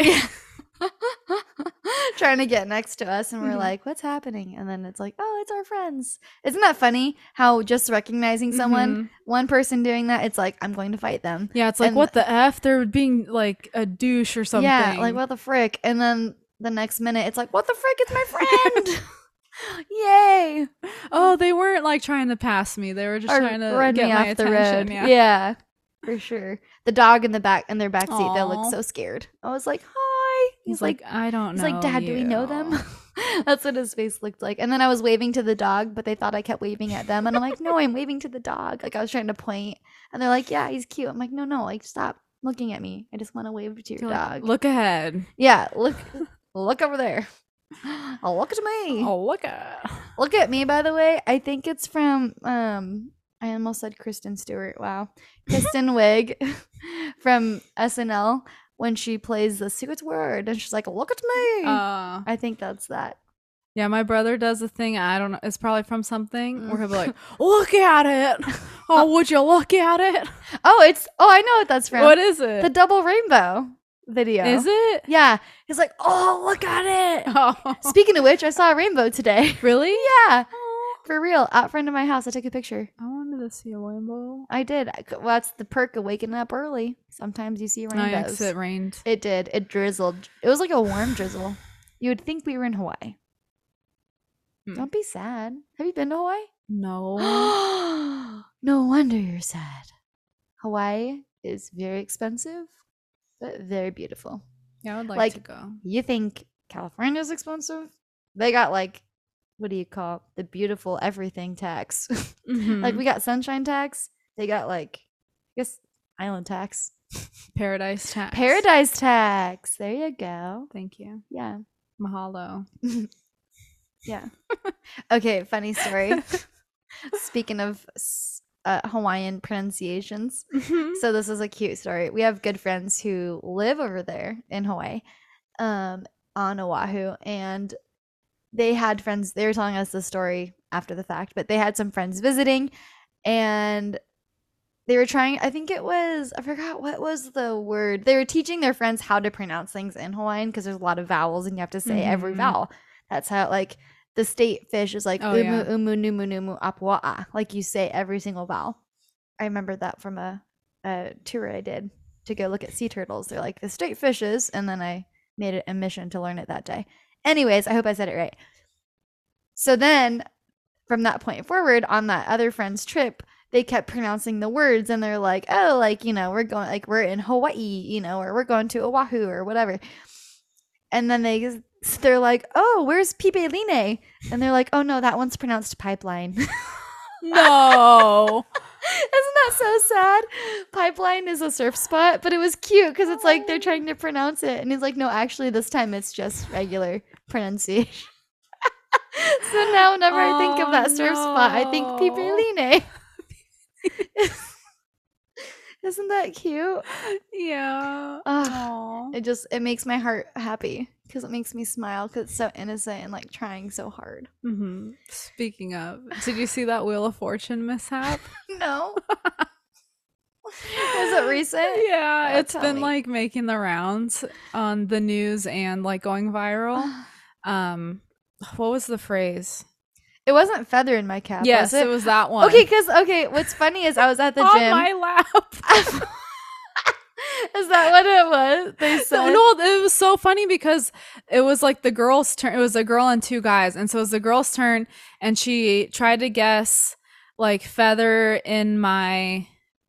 trying to get next to us, and we're Mhm. like, what's happening? And then it's like, oh, it's our friends. Isn't that funny how just recognizing someone, Mhm. one person doing that, it's like, I'm going to fight them. Yeah, it's like, And- what the f? They're being like a douche or something. Yeah, like what the frick? And then the next minute, it's like, what the frick? It's my friend. Yay! Oh, they weren't like trying to pass me. They were just Or trying to run get me my off the attention. road. Yeah. Yeah. For sure. The dog in the back in their back seat, they Aw. looked so scared. I was like, hi. He's, like, I don't He's know. like, Dad, do we know them? you." That's what his face looked like. And then I was waving to the dog, but they thought I kept waving at them. And I'm like, no, I'm waving to the dog. Like I was trying to point. And they're like, yeah, he's cute. I'm like, no, no, like stop looking at me. I just want to wave to your You're like, dog. look ahead. Yeah, look look over there. Oh, look at me. Oh, look at. Look at me, by the way. I think it's from um I almost said Kristen Stewart. Wow. Kristen Wiig from S N L when she plays the secret word and she's like, look at me. Uh, I think that's that. Yeah, my brother does a thing. I don't know. It's probably from something Mm. where he'll be like, "Look at it! Oh, would you look at it? Oh, it's oh, I know what that's from. What is it? The double rainbow video. Is it? Yeah. He's like, oh, look at it. Oh, Speaking of which, I saw a rainbow today. really? Yeah, Oh, for real. Out front of my house, I took a picture. I wanted to see a rainbow. I did. I cou- Well, that's the perk of waking up early. Sometimes you see Oh, yeah, 'cause rainbows. it rained. It did. It drizzled. It was like a warm drizzle. You would think we were in Hawaii. Hmm. Don't be sad. Have you been to Hawaii? No. No wonder you're sad. Hawaii is very expensive, but very beautiful. Yeah, I would like, Like- to go. You think California's expensive? They got like, what do you call it? The beautiful everything tax. Like Mhm. we got sunshine tax. They got like, I guess island tax. Paradise tax. Paradise tax. There you go. Thank you. Yeah. Mahalo. Yeah. Okay, funny story. Speaking of s- uh, Hawaiian pronunciations. So this is a cute story. We have good friends who live over there in Hawaii, um, on Oahu, and they had friends. They were telling us the story after the fact, but they had some friends visiting, and they were trying. I think it was I forgot what was the word. They were teaching their friends how to pronounce things in Hawaiian because there's a lot of vowels, and you have to say every Mhm. vowel. That's how like the state fish is like Oh, umu yeah. umu numu numu apua'a. Like you say every single vowel. I remember that from a, a tour I did to go look at sea turtles. They're like the state fishes, and then I made it a mission to learn it that day. Anyways, I hope I said it right. So then, from that point forward, on that other friend's trip, they kept pronouncing the words, and they're like, "Oh, like you know, we're going, like we're in Hawaii, you know, or we're going to Oahu or whatever." And then they they're like, "Oh, where's Pipeline?" And they're like, "Oh no, that one's pronounced pipeline." No. Isn't that so sad? Pipeline is a surf spot, but it was cute because it's like they're trying to pronounce it. And he's like, no, actually, this time it's just regular pronunciation. So now whenever I think of that Oh, surf spot, I think no. Pipeline. Isn't that cute? Yeah. Ugh. Aw. It just, it makes my heart happy because it makes me smile because it's so innocent and like trying so hard. hmm Speaking of, did you see that Wheel of Fortune mishap? No. Was it recent? Yeah, Oh, it's tell been me. like making the rounds on the news and like going viral. Um, what was the phrase? It wasn't feather in my cap. Yes, was it? it was that one. Okay, because okay, what's funny is I was at the on gym. my lap. Is that what it was? They said No, no, it was so funny because it was like the girl's turn. It was a girl and two guys, and so it was the girl's turn, and she tried to guess like feather in my.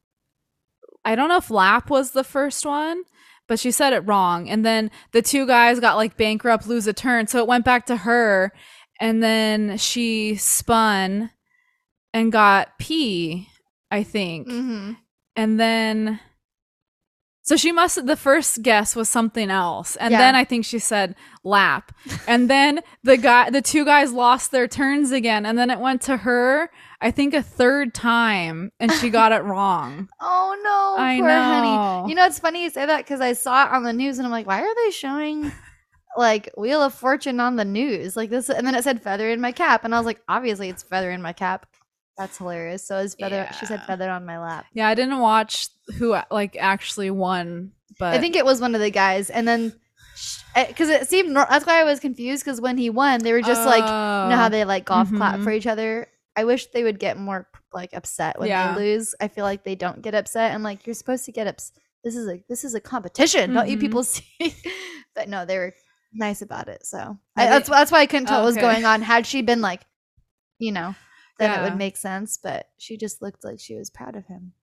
I don't know if lap was the first one, but she said it wrong, and then the two guys got like bankrupt, lose a turn, so it went back to her, and then she spun and got P, I think, hmm and then. So she must the first guess was something else. And Yeah. then I think she said lap. And then the guy the two guys lost their turns again. And then it went to her, I think a third time, and she got it wrong. Oh no, I poor know. honey. You know, it's funny you say that because I saw it on the news and I'm like, why are they showing like Wheel of Fortune on the news like this? And then it said feather in my cap, and I was like, obviously it's feather in my cap. That's hilarious. So is feather? She said Yeah. feather on my lap. Yeah, I didn't watch who like actually won, but I think it was one of the guys, and then because it seemed nor- that's why I was confused because when he won, they were just like, you know how Oh. they like golf clap Mhm. for each other. I wish they would get more like upset when Yeah. they lose. I feel like they don't get upset. I'm like, you're supposed to get upset. This is a this is a competition, don't you Mhm. people see? But no, they were nice about it. So I, Maybe- that's that's why I couldn't tell what was Okay. going on. Had she been like, you know, then it Yeah. would make sense. But she just looked like she was proud of him.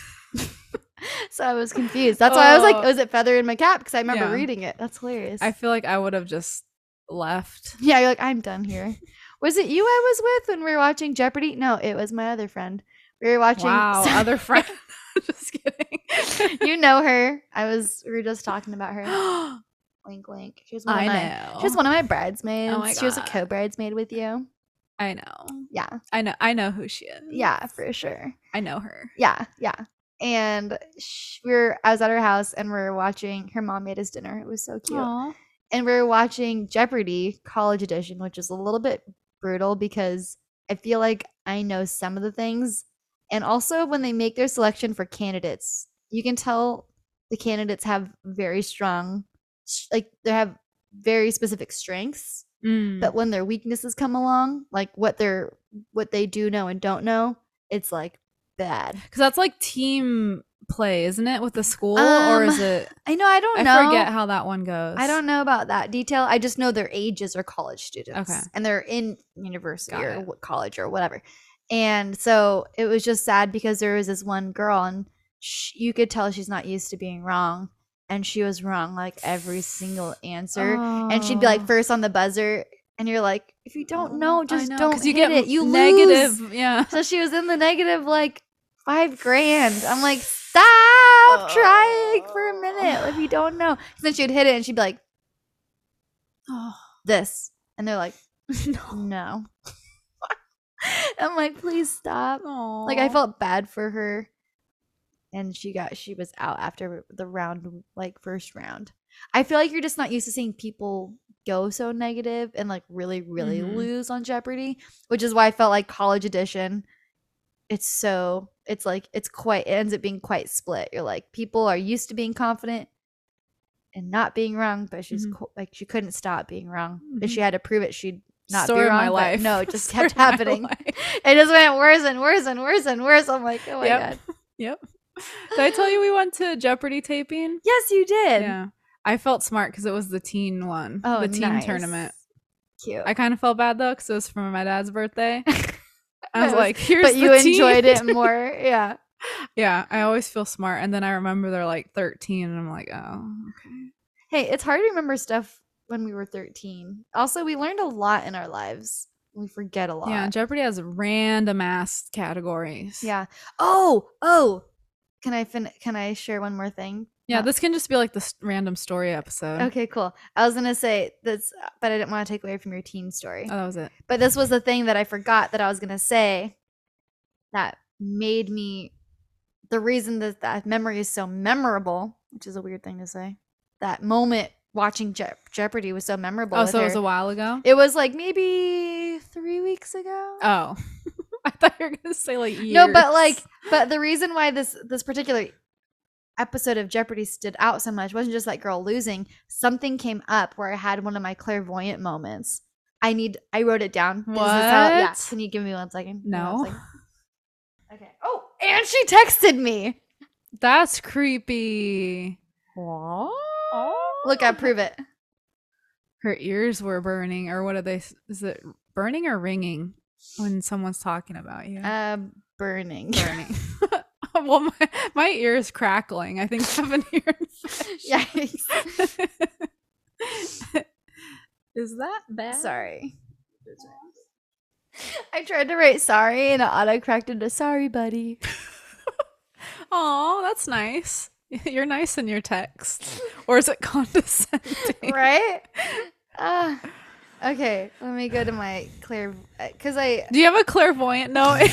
So I was confused. That's why I was like, Oh. was it feather in my cap? Because I remember Yeah. reading it. That's hilarious. I feel like I would have just left. Yeah, you're like, I'm done here. Was it you I was with when we were watching Jeopardy? No, it was my other friend. We were watching. Wow, other friend. Just kidding. You know her. I was. We were just talking about her. Wink, wink. She was one of I my. know. She was one of my bridesmaids. Oh my She was a God. co-bridesmaid with you. I know. Yeah, I know. I know who she is. yeah, for sure. I know her. Yeah, yeah. And sh- we were. I was at her house and we were watching. Her mom made us dinner. It was so cute. Aw. and we were watching Jeopardy College Edition, which is a little bit brutal because I feel like I know some of the things. And also when they make their selection for candidates, you can tell the candidates have very strong, like they have very specific strengths. Mm. But when their weaknesses come along, like what they're what they do know and don't know, it's like bad. Because that's like team play, isn't it, with the school? Um, or is it? I know, I don't I know. forget how that one goes. I don't know about that detail. I just know their ages are college students. Okay. And they're in university Got or it. w- college or whatever. And so it was just sad because there was this one girl and sh- you could tell she's not used to being wrong. And she was wrong like every single answer. And she'd be like Oh. first on the buzzer. And you're like, if you don't know, I just know, don't 'cause you hit get it. You negative. lose. Yeah. So she was in the negative like five grand. I'm like, stop trying for a minute if you don't know. 'Cause then she'd hit it and she'd be like, Oh, this. And they're like, no. no. I'm like, please stop. Aw. Like I felt bad for her. And she got she was out after the round, like first round. I feel like you're just not used to seeing people go so negative and like really, really Mhm. lose on Jeopardy, which is why I felt like College Edition. It's so it's like it's quite it ends up being quite split. You're like people are used to being confident and not being wrong, but she's Mhm. co- like she couldn't stop being wrong. But Mhm. she had to prove it. She'd not Story be of wrong. my but life. no, it just Story kept of my happening. life. It just went worse and worse and worse and worse. I'm like, oh my Yep. god. Yep. Did I tell you we went to Jeopardy taping? Yes, you did. Yeah. I felt smart because it was the teen one. Oh, the teen nice. tournament. Cute. I kind of felt bad though because it was for my dad's birthday. I was That was- like, here's but the you teen. enjoyed it more. Yeah. Yeah, I always feel smart. And then I remember they're like thirteen, and I'm like, oh, okay. Hey, it's hard to remember stuff when we were thirteen. Also, we learned a lot in our lives. We forget a lot. Yeah, Jeopardy has random ass categories. Yeah. Oh, oh. Can I fin- Can I share one more thing? Yeah, Not- this can just be like the s- random story episode. Okay, cool. I was gonna say this, but I didn't want to take away from your teen story. Oh, that was it. But this was the thing that I forgot that I was gonna say that made me the reason that that memory is so memorable, which is a weird thing to say. That moment watching Je- Jeopardy was so memorable. Oh, with so it was her. a while ago? It was like maybe three weeks ago. Oh. I thought you were going to say like years. No, but like, but the reason why this this particular episode of Jeopardy stood out so much wasn't just that girl losing. Something came up where I had one of my clairvoyant moments. I need. I wrote it down. This is how- yeah. What? Can you give me one second? No. One second. Okay. Oh, and she texted me. That's creepy. Look, I prove it. Her ears were burning, or what are they? s- Is it burning or ringing when someone's talking about you? Uh, burning. burning. Well, my, my ear is crackling. I think I have an ear infection. Yikes. Is that bad? Sorry. I tried to write sorry and it auto corrected to sorry, buddy. Oh, that's nice. You're nice in your text. Or is it condescending? Right? Ah. Okay, let me go to my clear because I Do you have a clairvoyant note?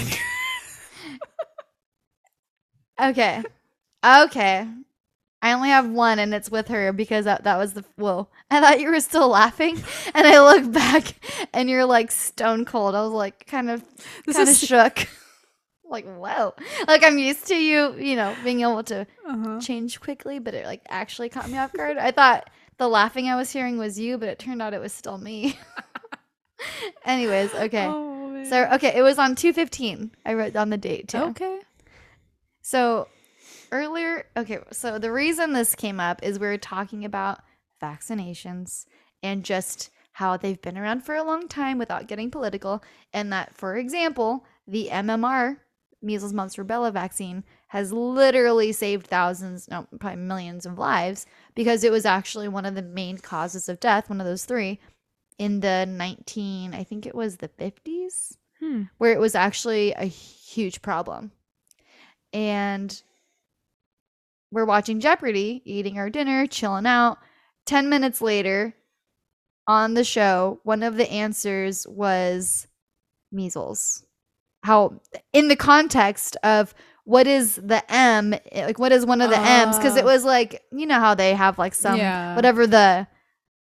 okay, okay. I only have one, and it's with her because that, that was the whoa. I thought you were still laughing, and I look back, and you're like stone cold. I was like kind of This kind of is- shook. Like whoa, like I'm used to you, you know, being able to Uh-huh. change quickly, but it like actually caught me off guard. I thought the laughing I was hearing was you, but it turned out it was still me. Anyways, okay. Oh, man. So okay, it was on two fifteen. I wrote down the date too. Okay. So earlier, okay, so the reason this came up is we were talking about vaccinations and just how they've been around for a long time without getting political, and that, for example, the M M R, measles, mumps, rubella vaccine, has literally saved thousands, no, probably millions of lives because it was actually one of the main causes of death, one of those three, in the nineteen, I think it was the fifties, Hmm. where it was actually a huge problem. And we're watching Jeopardy, eating our dinner, chilling out. ten minutes later, on the show, one of the answers was measles. How, in the context of what is the M, like what is one of the M's? Because it Oh. was like, you know how they have like some, Yeah. whatever the,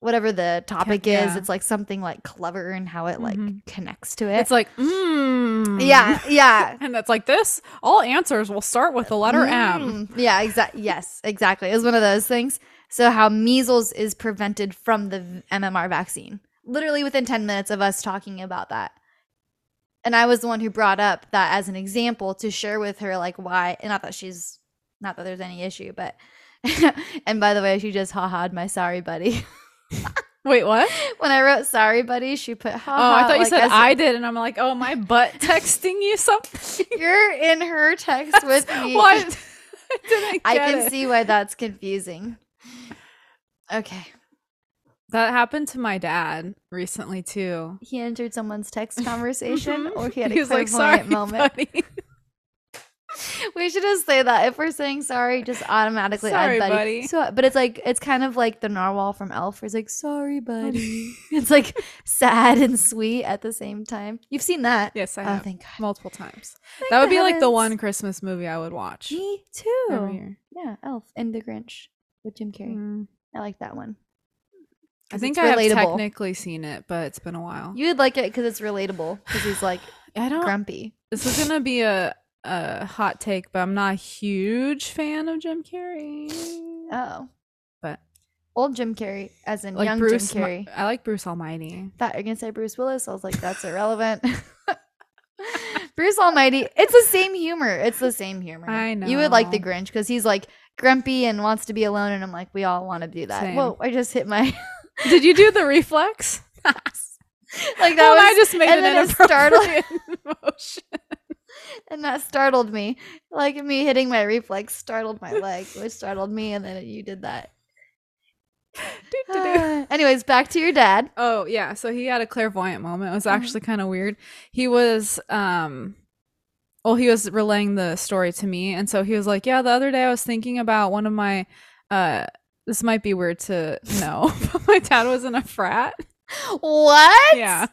whatever the topic yeah. is. It's like something like clever and how it like Mhm. connects to it. It's like, mm. yeah, yeah. And it's like this. All answers will start with the letter M. Mm, yeah, exactly. Yes, exactly. It was one of those things. So how measles is prevented from the M M R vaccine. Literally within ten minutes of us talking about that. And I was the one who brought up that as an example to share with her, like, why, and not that she's, not that there's any issue, but, and by the way, she just ha-ha'd my sorry buddy. Wait, what? When I wrote sorry buddy, she put ha-ha. Oh, I thought you like, said as- I did. And I'm like, oh, my butt texting you something. You're in her text with me. What? I didn't get I can it. see why that's confusing. Okay. That happened to my dad recently, too. He entered someone's text conversation, or he had a He was like, clairvoyant sorry, moment. buddy. We should just say that if we're saying sorry, just automatically Sorry, add buddy. buddy. So, but it's like it's kind of like the narwhal from Elf. Where it's like sorry, buddy. It's like sad and sweet at the same time. You've seen that? Yes, I Oh, have. thank God. Multiple times. Thank That would the be like the heavens. one Christmas movie I would watch Me too. every year. Yeah, Elf and The Grinch with Jim Carrey. Mm. I like that one. I 'Cause think it's I have relatable. technically seen it, but it's been a while. You would like it because it's relatable. Because he's like I don't. grumpy. This is gonna be a a hot take, but I'm not a huge fan of Jim Carrey. Oh, But old Jim Carrey, as in like young Bruce, Jim Carrey. I like Bruce Almighty. Thought you were gonna say Bruce Willis. I was like, that's irrelevant. Bruce Almighty. It's the same humor. It's the same humor. I You would like the know. Grinch because he's like grumpy and wants to be alone, and I'm like, we all want to do that. Same. Whoa! I just hit my Did you do the reflex? like that Well, was, I just made and an then it startled- inappropriate motion. and that startled me. Like me hitting my reflex startled my leg, which startled me, and then you did that. Doo-doo-doo. Anyways, back to your dad. Oh yeah, so he had a clairvoyant moment. It was Mhm. actually kind of weird. He was um well, he was relaying the story to me, and so he was like, "Yeah, the other day I was thinking about one of my uh this might be weird to know, but my dad was in a frat." What? Yeah.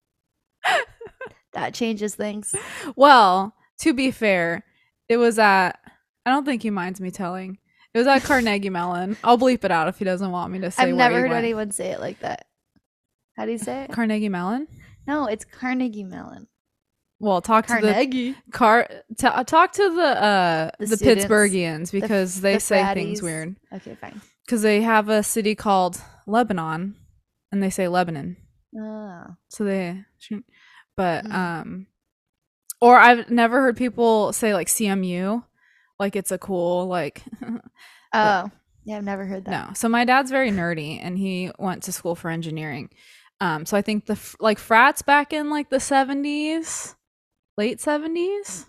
That changes things. Well, to be fair, it was at I don't think he minds me telling. It was at Carnegie Mellon. I'll bleep it out if he doesn't want me to say I've where never he heard went. anyone say it like that. How do you say it? Carnegie Mellon? No, it's Carnegie Mellon. Well, talk to the Carnegie. car t- talk to the uh The the, students. Pittsburghians because f- they the say things fratties. weird. Okay, fine. Because they have a city called Lebanon, and they say Lebanon. Oh. So they, but Mm. um, or I've never heard people say like C M U, like it's a cool like. Oh. Yeah, I've never heard that. No, so my dad's very nerdy, and he went to school for engineering. Um, so I think the f- like frats back in like the seventies, late seventies.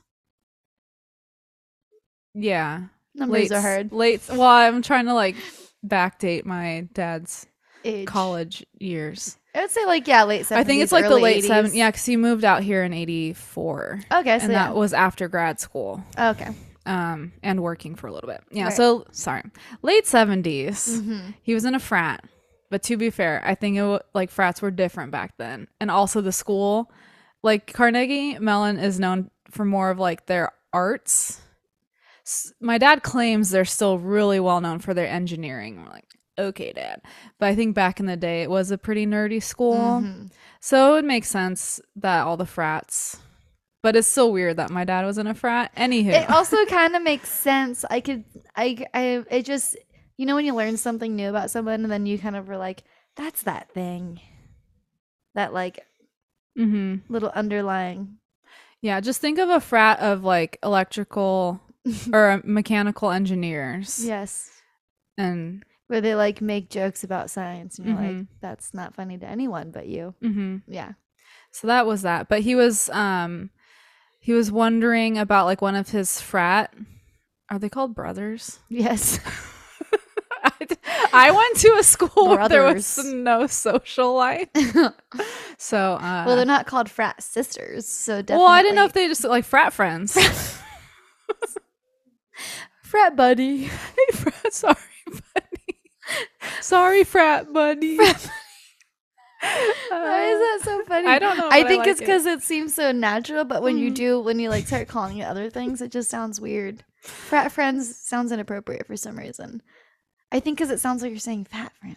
Yeah, Numbers late, are hard. Late. Well, I'm trying to like backdate my dad's Age. college years. I would say like yeah, late seventies. I think it's like the early late eighties. seventies. Yeah, because he moved out here in eighty-four, Okay, so and yeah. that was after grad school. Okay. Um, and working for a little bit. Yeah. Right. So sorry, late seventies. Mm-hmm. He was in a frat. But to be fair, I think it w- like frats were different back then, and also the school, like Carnegie Mellon, is known for more of like their arts. S- My dad claims they're still really well known for their engineering. We're like, okay, Dad, but I think back in the day it was a pretty nerdy school, Mm-hmm. so it would make sense that all the frats. But it's still weird that my dad was in a frat. Anywho, It also kind of makes sense. I could, I, I, it just, you know, when you learn something new about someone, and then you kind of were like, "That's that thing," that like hmm little underlying. yeah, just think of a frat of like electrical or mechanical engineers. Yes, And where they like make jokes about science, and you're like, Mhm. "That's not funny to anyone but you." hmm Yeah. so that was that. But he was um he was wondering about like one of his frat. Are they called brothers? Yes. I, d- I went to a school where there was Brothers. no social life. So uh Well, they're not called frat sisters, so definitely. well, I didn't know if they just like frat friends. frat buddy. Hey, frat, sorry, buddy. Sorry, frat buddy. Why is that so funny? I don't know. I but think like it's because it. seems so natural, but when you Mhm. do, when you like start calling it other things, it just sounds weird. Frat friends sounds inappropriate for some reason. I think because it sounds like you're saying fat friends.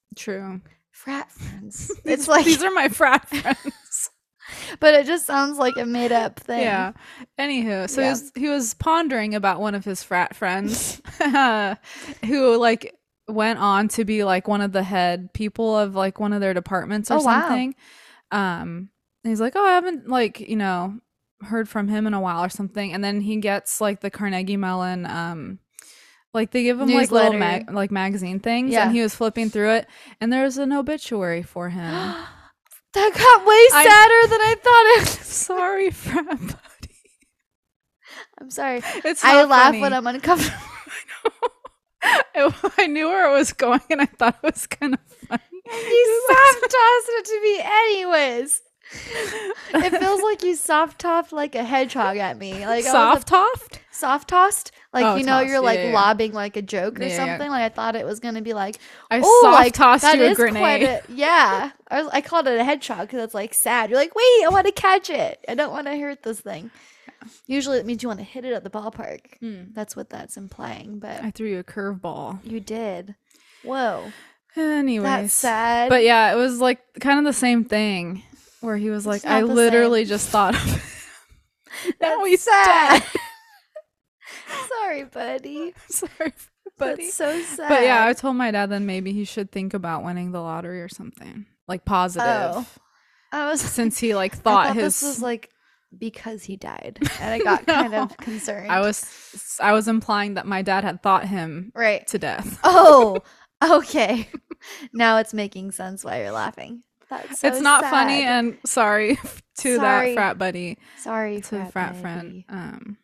True. Frat friends. These- It's like, these are my frat friends. but it just sounds like a made up thing. Yeah. Anywho, so Yeah. he, was, he was pondering about one of his frat friends who like went on to be like one of the head people of like one of their departments or Oh, wow. something. Um, and he's like, oh, I haven't like, you know, heard from him in a while or something. And then he gets like the Carnegie Mellon, um, like they give him like little Newsletter. mag- like magazine things, Yeah. and he was flipping through it, and there's an obituary for him. That got way I- sadder than I thought it was. Sorry, frat buddy. I'm sorry. It's I not laugh funny. when I'm uncomfortable. It- I knew where it was going, and I thought it was kind of funny. You soft tossed it to me anyways. It feels like you soft tossed like a hedgehog at me. Like I was Soft toffed. a- soft tossed. Like Oh, you know, tossed. you're like Yeah, yeah. lobbing like a joke or Yeah, yeah. something. Like I thought it was gonna be like, I oh, soft like tossed that you a is quite grenade. a yeah. I was I called it a hedgehog because it's like sad. You're like, wait, I want to catch it. I don't want to hurt this thing. Usually it means you want to hit it at the ballpark. Hmm. That's what that's implying. But I threw you a curveball. you did. Whoa, Anyways, that's sad. but yeah, it was like kind of the same thing where he was like, not I the literally same. just thought of him. Now That's he's sad. dead. Sorry, buddy. Sorry, buddy. That's so sad. But yeah, I told my dad then maybe he should think about winning the lottery or something like positive, Oh. I was since he like I thought, thought his. this was like because he died, and I got kind No. of concerned. I was I was implying that my dad had thought him right. to death. Oh, okay. Now it's making sense why you're laughing. That's so It's not sad. funny, and sorry to Sorry. that frat buddy, Sorry, to frat, frat buddy. friend. Um,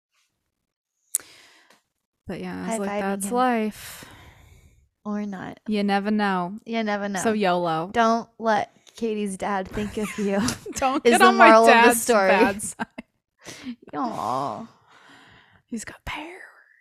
but yeah, I was High-fiving like, that's him. life. Or not. You never know. You never know. So YOLO. Don't let Katie's dad think of you. Don't is get the on my moral of the dad's story. bad side. Aw. He's got powers.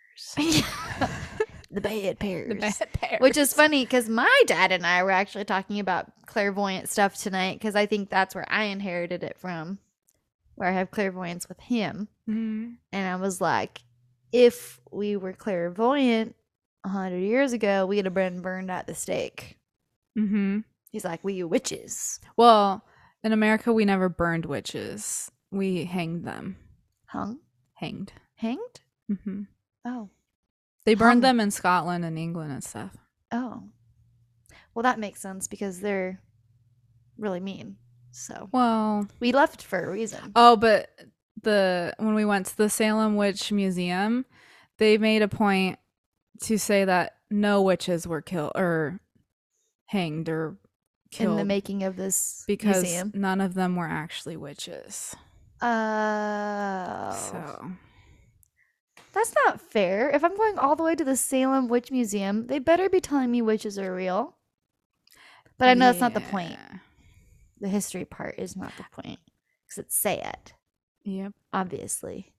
The bad pears. The bad powers. Which is funny because my dad and I were actually talking about clairvoyant stuff tonight because I think that's where I inherited it from, where I have clairvoyance with him. Mhm. And I was like, if we were clairvoyant a hundred years ago, we'd have been burned at the stake. Mhm. He's like, we you witches. Well, in America, we never burned witches. We hanged them. Hung? Hanged. Hanged? hmm Oh. They burned Hung. them in Scotland and England and stuff. Oh. Well, that makes sense because they're really mean. So Well, we left for a reason. oh, but the when we went to the Salem Witch Museum, they made a point to say that no witches were killed or hanged or killed In the making of this because museum. none of them were actually witches. Oh. So That's not fair. If I'm going all the way to the Salem Witch Museum, they better be telling me witches are real. But I know that's not the point. Yeah. The history part is not the point. Because it's sad, Yep. obviously.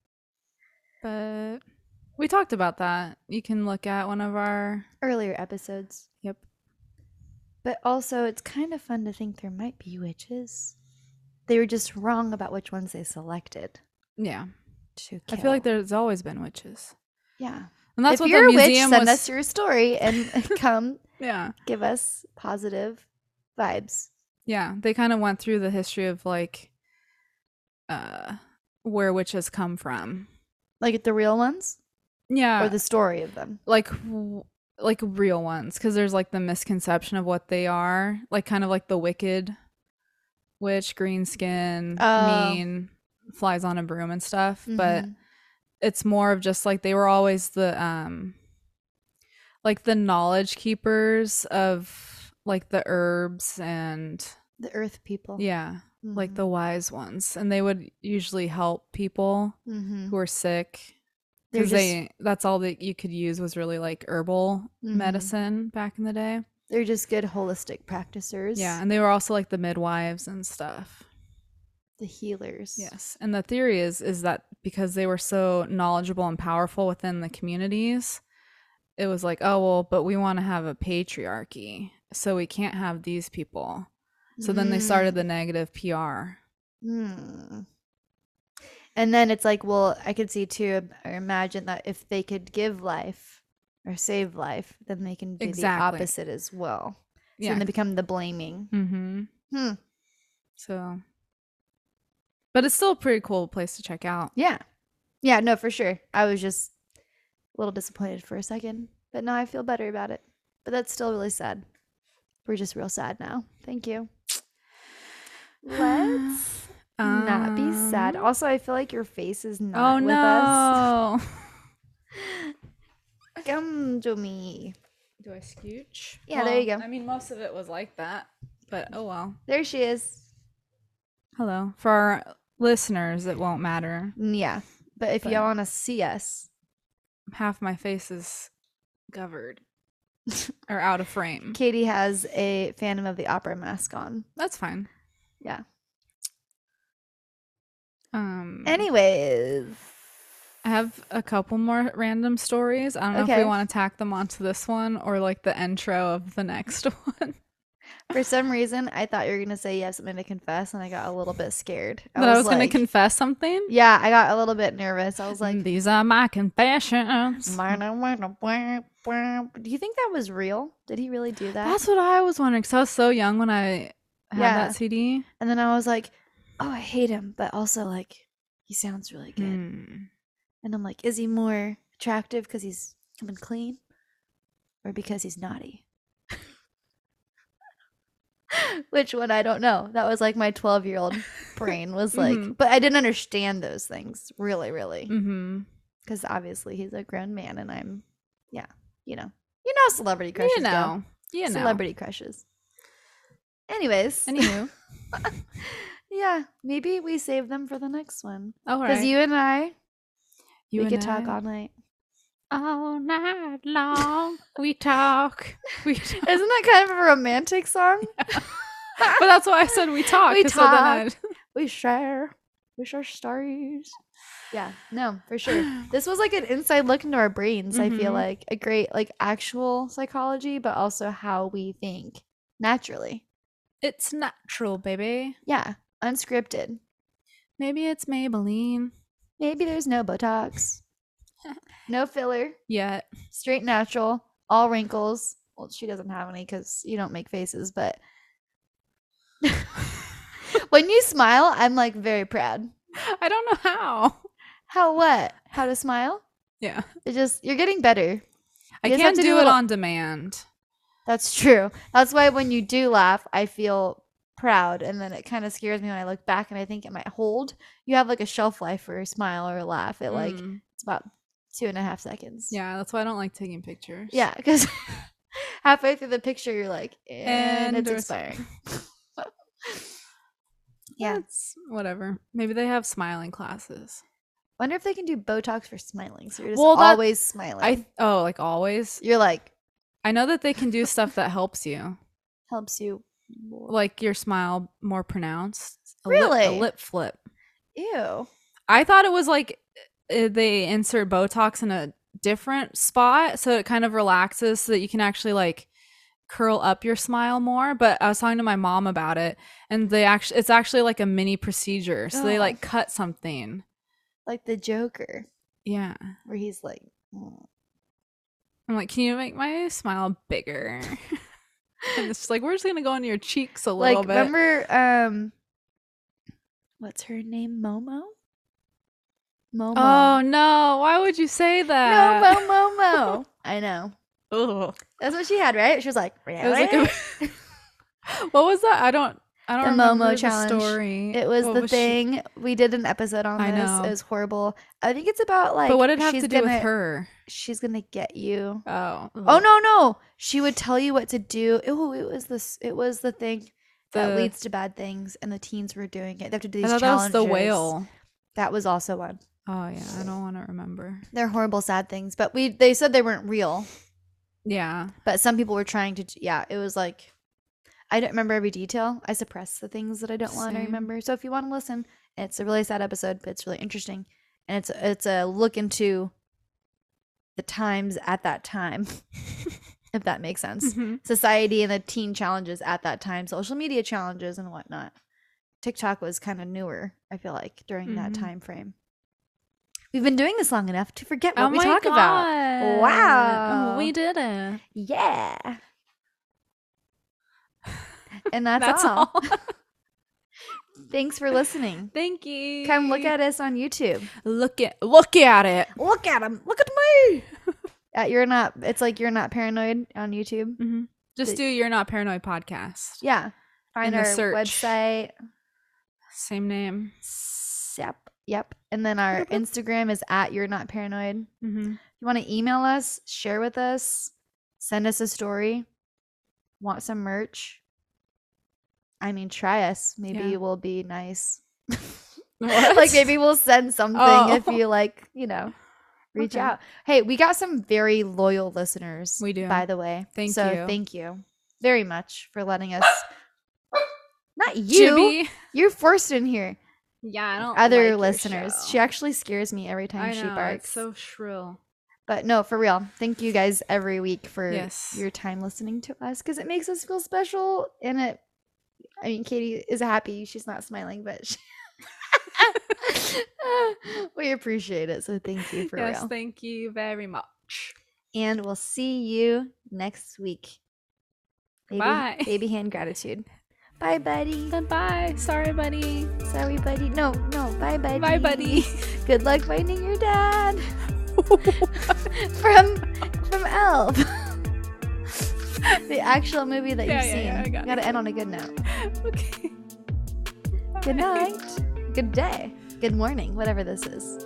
But we talked about that. You can look at one of our Earlier episodes. Yep. But also, it's kind of fun to think there might be witches. They were just wrong about which ones they selected Yeah. to I kill. feel like there's always been witches. Yeah. And that's if what you're the a witch, museum send was. us your story and come Yeah. give us positive vibes. Yeah. They kind of went through the history of like uh where witches come from. Like the real ones? Yeah. Or the story of them? like w- like real ones, because there's like the misconception of what they are, like kind of like the wicked witch, green skin, Oh. mean, flies on a broom and stuff. But Mhm. it's more of just like they were always the um like the knowledge keepers of like the herbs and The earth people. yeah, like Mhm. the wise ones, and they would usually help people Mhm. who are sick They're because just, they that's all that you could use was really like herbal Mhm. medicine back in the day. they're just good holistic practicers. Yeah, and they were also like the midwives and stuff. The healers. Yes, and the theory is is that because they were so knowledgeable and powerful within the communities, it was like, oh well, but we want to have a patriarchy, so we can't have these people. So then they started the negative P R. Mm. And then it's like, well, I could see too, or imagine that if they could give life or save life, then they can do Exactly. the opposite as well. yeah. then they become the blaming. Mm-hmm. Hmm. So, but it's still a pretty cool place to check out. Yeah. Yeah, no, for sure. I was just a little disappointed for a second, but now I feel better about it. But that's still really sad. We're just real sad now. Thank you. Let's not be sad. Um, Also, I feel like your face is Oh not with no! us. Come to me. Do I scooch? Yeah, there you go. I mean, most of it was like that, but oh well. There she is. Hello. For our listeners, it won't matter. Yeah. But if But- y'all want to see us, Half my face is covered or out of frame. Katie has a Phantom of the Opera mask on. That's fine. Yeah. Um. Anyways. I have a couple more random stories. I don't know if Okay. we want to tack them onto this one or like the intro of the next one. For some reason, I thought you were going to say you have something to confess, and I got a little bit scared. That I was going like- to confess something. Yeah, I got a little bit nervous. I was like, These are my confessions. do you think that was real? Did he really do that? That's what I was wondering because I was so young when I had Yeah. that C D. And then I was like, oh, I hate him, but also like, he sounds really good. Hmm. And I'm like, is he more attractive because he's coming clean or because he's naughty? Which one? I don't know. That was like my twelve year old brain was like, Mhm. but I didn't understand those things really, really. Mm-hmm. Because obviously he's a grown man and I'm, yeah, you know, you know, how celebrity crushes You know. go. You know. Celebrity crushes. Anyways. Anywho. Yeah, maybe we save them for the next one. All Because right. you and I, You we and could talk I- all night. all night long. We talk. We talk. Isn't that kind of a romantic song? But that's why I said we talk. We 'cause so then talk. I'd- We share. We share stories. Yeah, no, for sure. This was like an inside look into our brains, I feel Mhm. like. A great, like, actual psychology, but also how we think naturally. It's natural, baby. Yeah, unscripted. Maybe it's Maybelline. Maybe there's no Botox, no filler, Yet. straight natural, all wrinkles. Well, she doesn't have any because you don't make faces, but when you smile, I'm like very proud. I don't know how. How what? How to smile? Yeah. It just you're getting better. I You just have can't to do do a it little- on demand. That's true. That's why when you do laugh, I feel proud, and then it kind of scares me when I look back and I think it might hold. You have like a shelf life for a smile or a laugh. It like Mm. it's about two and a half seconds. Yeah, that's why I don't like taking pictures. Yeah, because halfway through the picture, you're like, and, And it's there's- expiring. Yeah. Yeah. It's whatever. Maybe they have smiling classes. Wonder if they can do Botox for smiling. So you're just Well, that- always smiling. I oh, like always. you're like I know that they can do stuff that helps you. helps you. More. Like your smile more pronounced. A lip- Really? a lip flip. Ew. I thought it was like uh, they insert Botox in a different spot so it kind of relaxes so that you can actually like curl up your smile more. But I was talking to my mom about it, and they actually it's actually like a mini procedure. So they Oh. like cut something. Like the Joker, Yeah. where he's like, mm. I'm like, can you make my smile bigger? And it's just like we're just gonna go into your cheeks a little like bit. remember um, what's her name? Momo. Momo. Oh no! Why would you say no, that? Mo Momo. I know. Ugh. That's what she had, right? She was like, really? It was like a- what was that? I don't. I don't The Momo remember the challenge. story. It was What the she- thing. We did an episode on I this. know. It was horrible. I think it's about like. but what did it have she's to do gonna, with her? She's gonna get you. Oh. Oh no, no. She would tell you what to do. Oh, it was this. It was the thing that The- leads to bad things, and the teens were doing it. They have to do I these thought that challenges. was the whale. That was also one. Oh yeah, I don't want to remember. They're horrible, sad things. But we they said they weren't real. Yeah. But some people were trying to. Yeah, it was like. I don't remember every detail. I suppress the things that I don't want to Same. remember. So if you want to listen, it's a really sad episode, but it's really interesting, and it's it's a look into the times at that time, if that makes sense. Mhm. Society and the teen challenges at that time, social media challenges and whatnot. TikTok was kind of newer, I feel like, during that Mhm. time frame. We've been doing this long enough to forget what Oh we my talk about. God. Wow. Oh, we did it. Yeah. And that's, That's all. all. Thanks for listening. Thank you. Come look at us on YouTube. Look at look at it. Look at him. Look at me. At You're Not, it's like You're Not Paranoid on YouTube. Mm-hmm. Just The- do You're Not Paranoid podcast. Yeah. Find In the our search. website. Same name. Yep. Yep. And then our Instagram is at You're Not Paranoid. Mm-hmm. You want to email us, share with us, send us a story, want some merch? I mean, try us. Maybe Yeah. we'll be nice. What? Like maybe we'll send something Oh. if you like, you know, reach Okay. out. Hey, we got some very loyal listeners. We do. by the way. Thank so you. thank you very much for letting us. Not you. Jibby. You're forced in here. Yeah, I don't Other like your listeners. show. She actually scares me every time I she know, barks. it's so shrill. But no, for real. Thank you guys every week for Yes. your time listening to us because it makes us feel special. And it, I mean, Katie is happy. She's not smiling, but she we appreciate it. So thank you for yes, real. thank you very much. And we'll see you next week. Baby, Bye. Baby hand gratitude. Bye, buddy. Bye bye. Sorry, buddy. Sorry, buddy. No, no. Bye, buddy. Bye, buddy. Good luck finding your dad. from from Elf. The actual movie that Yeah, you've yeah, seen. yeah, I got You gotta it. end on a good note. Okay. Good Bye. night. Good day. Good morning. Whatever this is.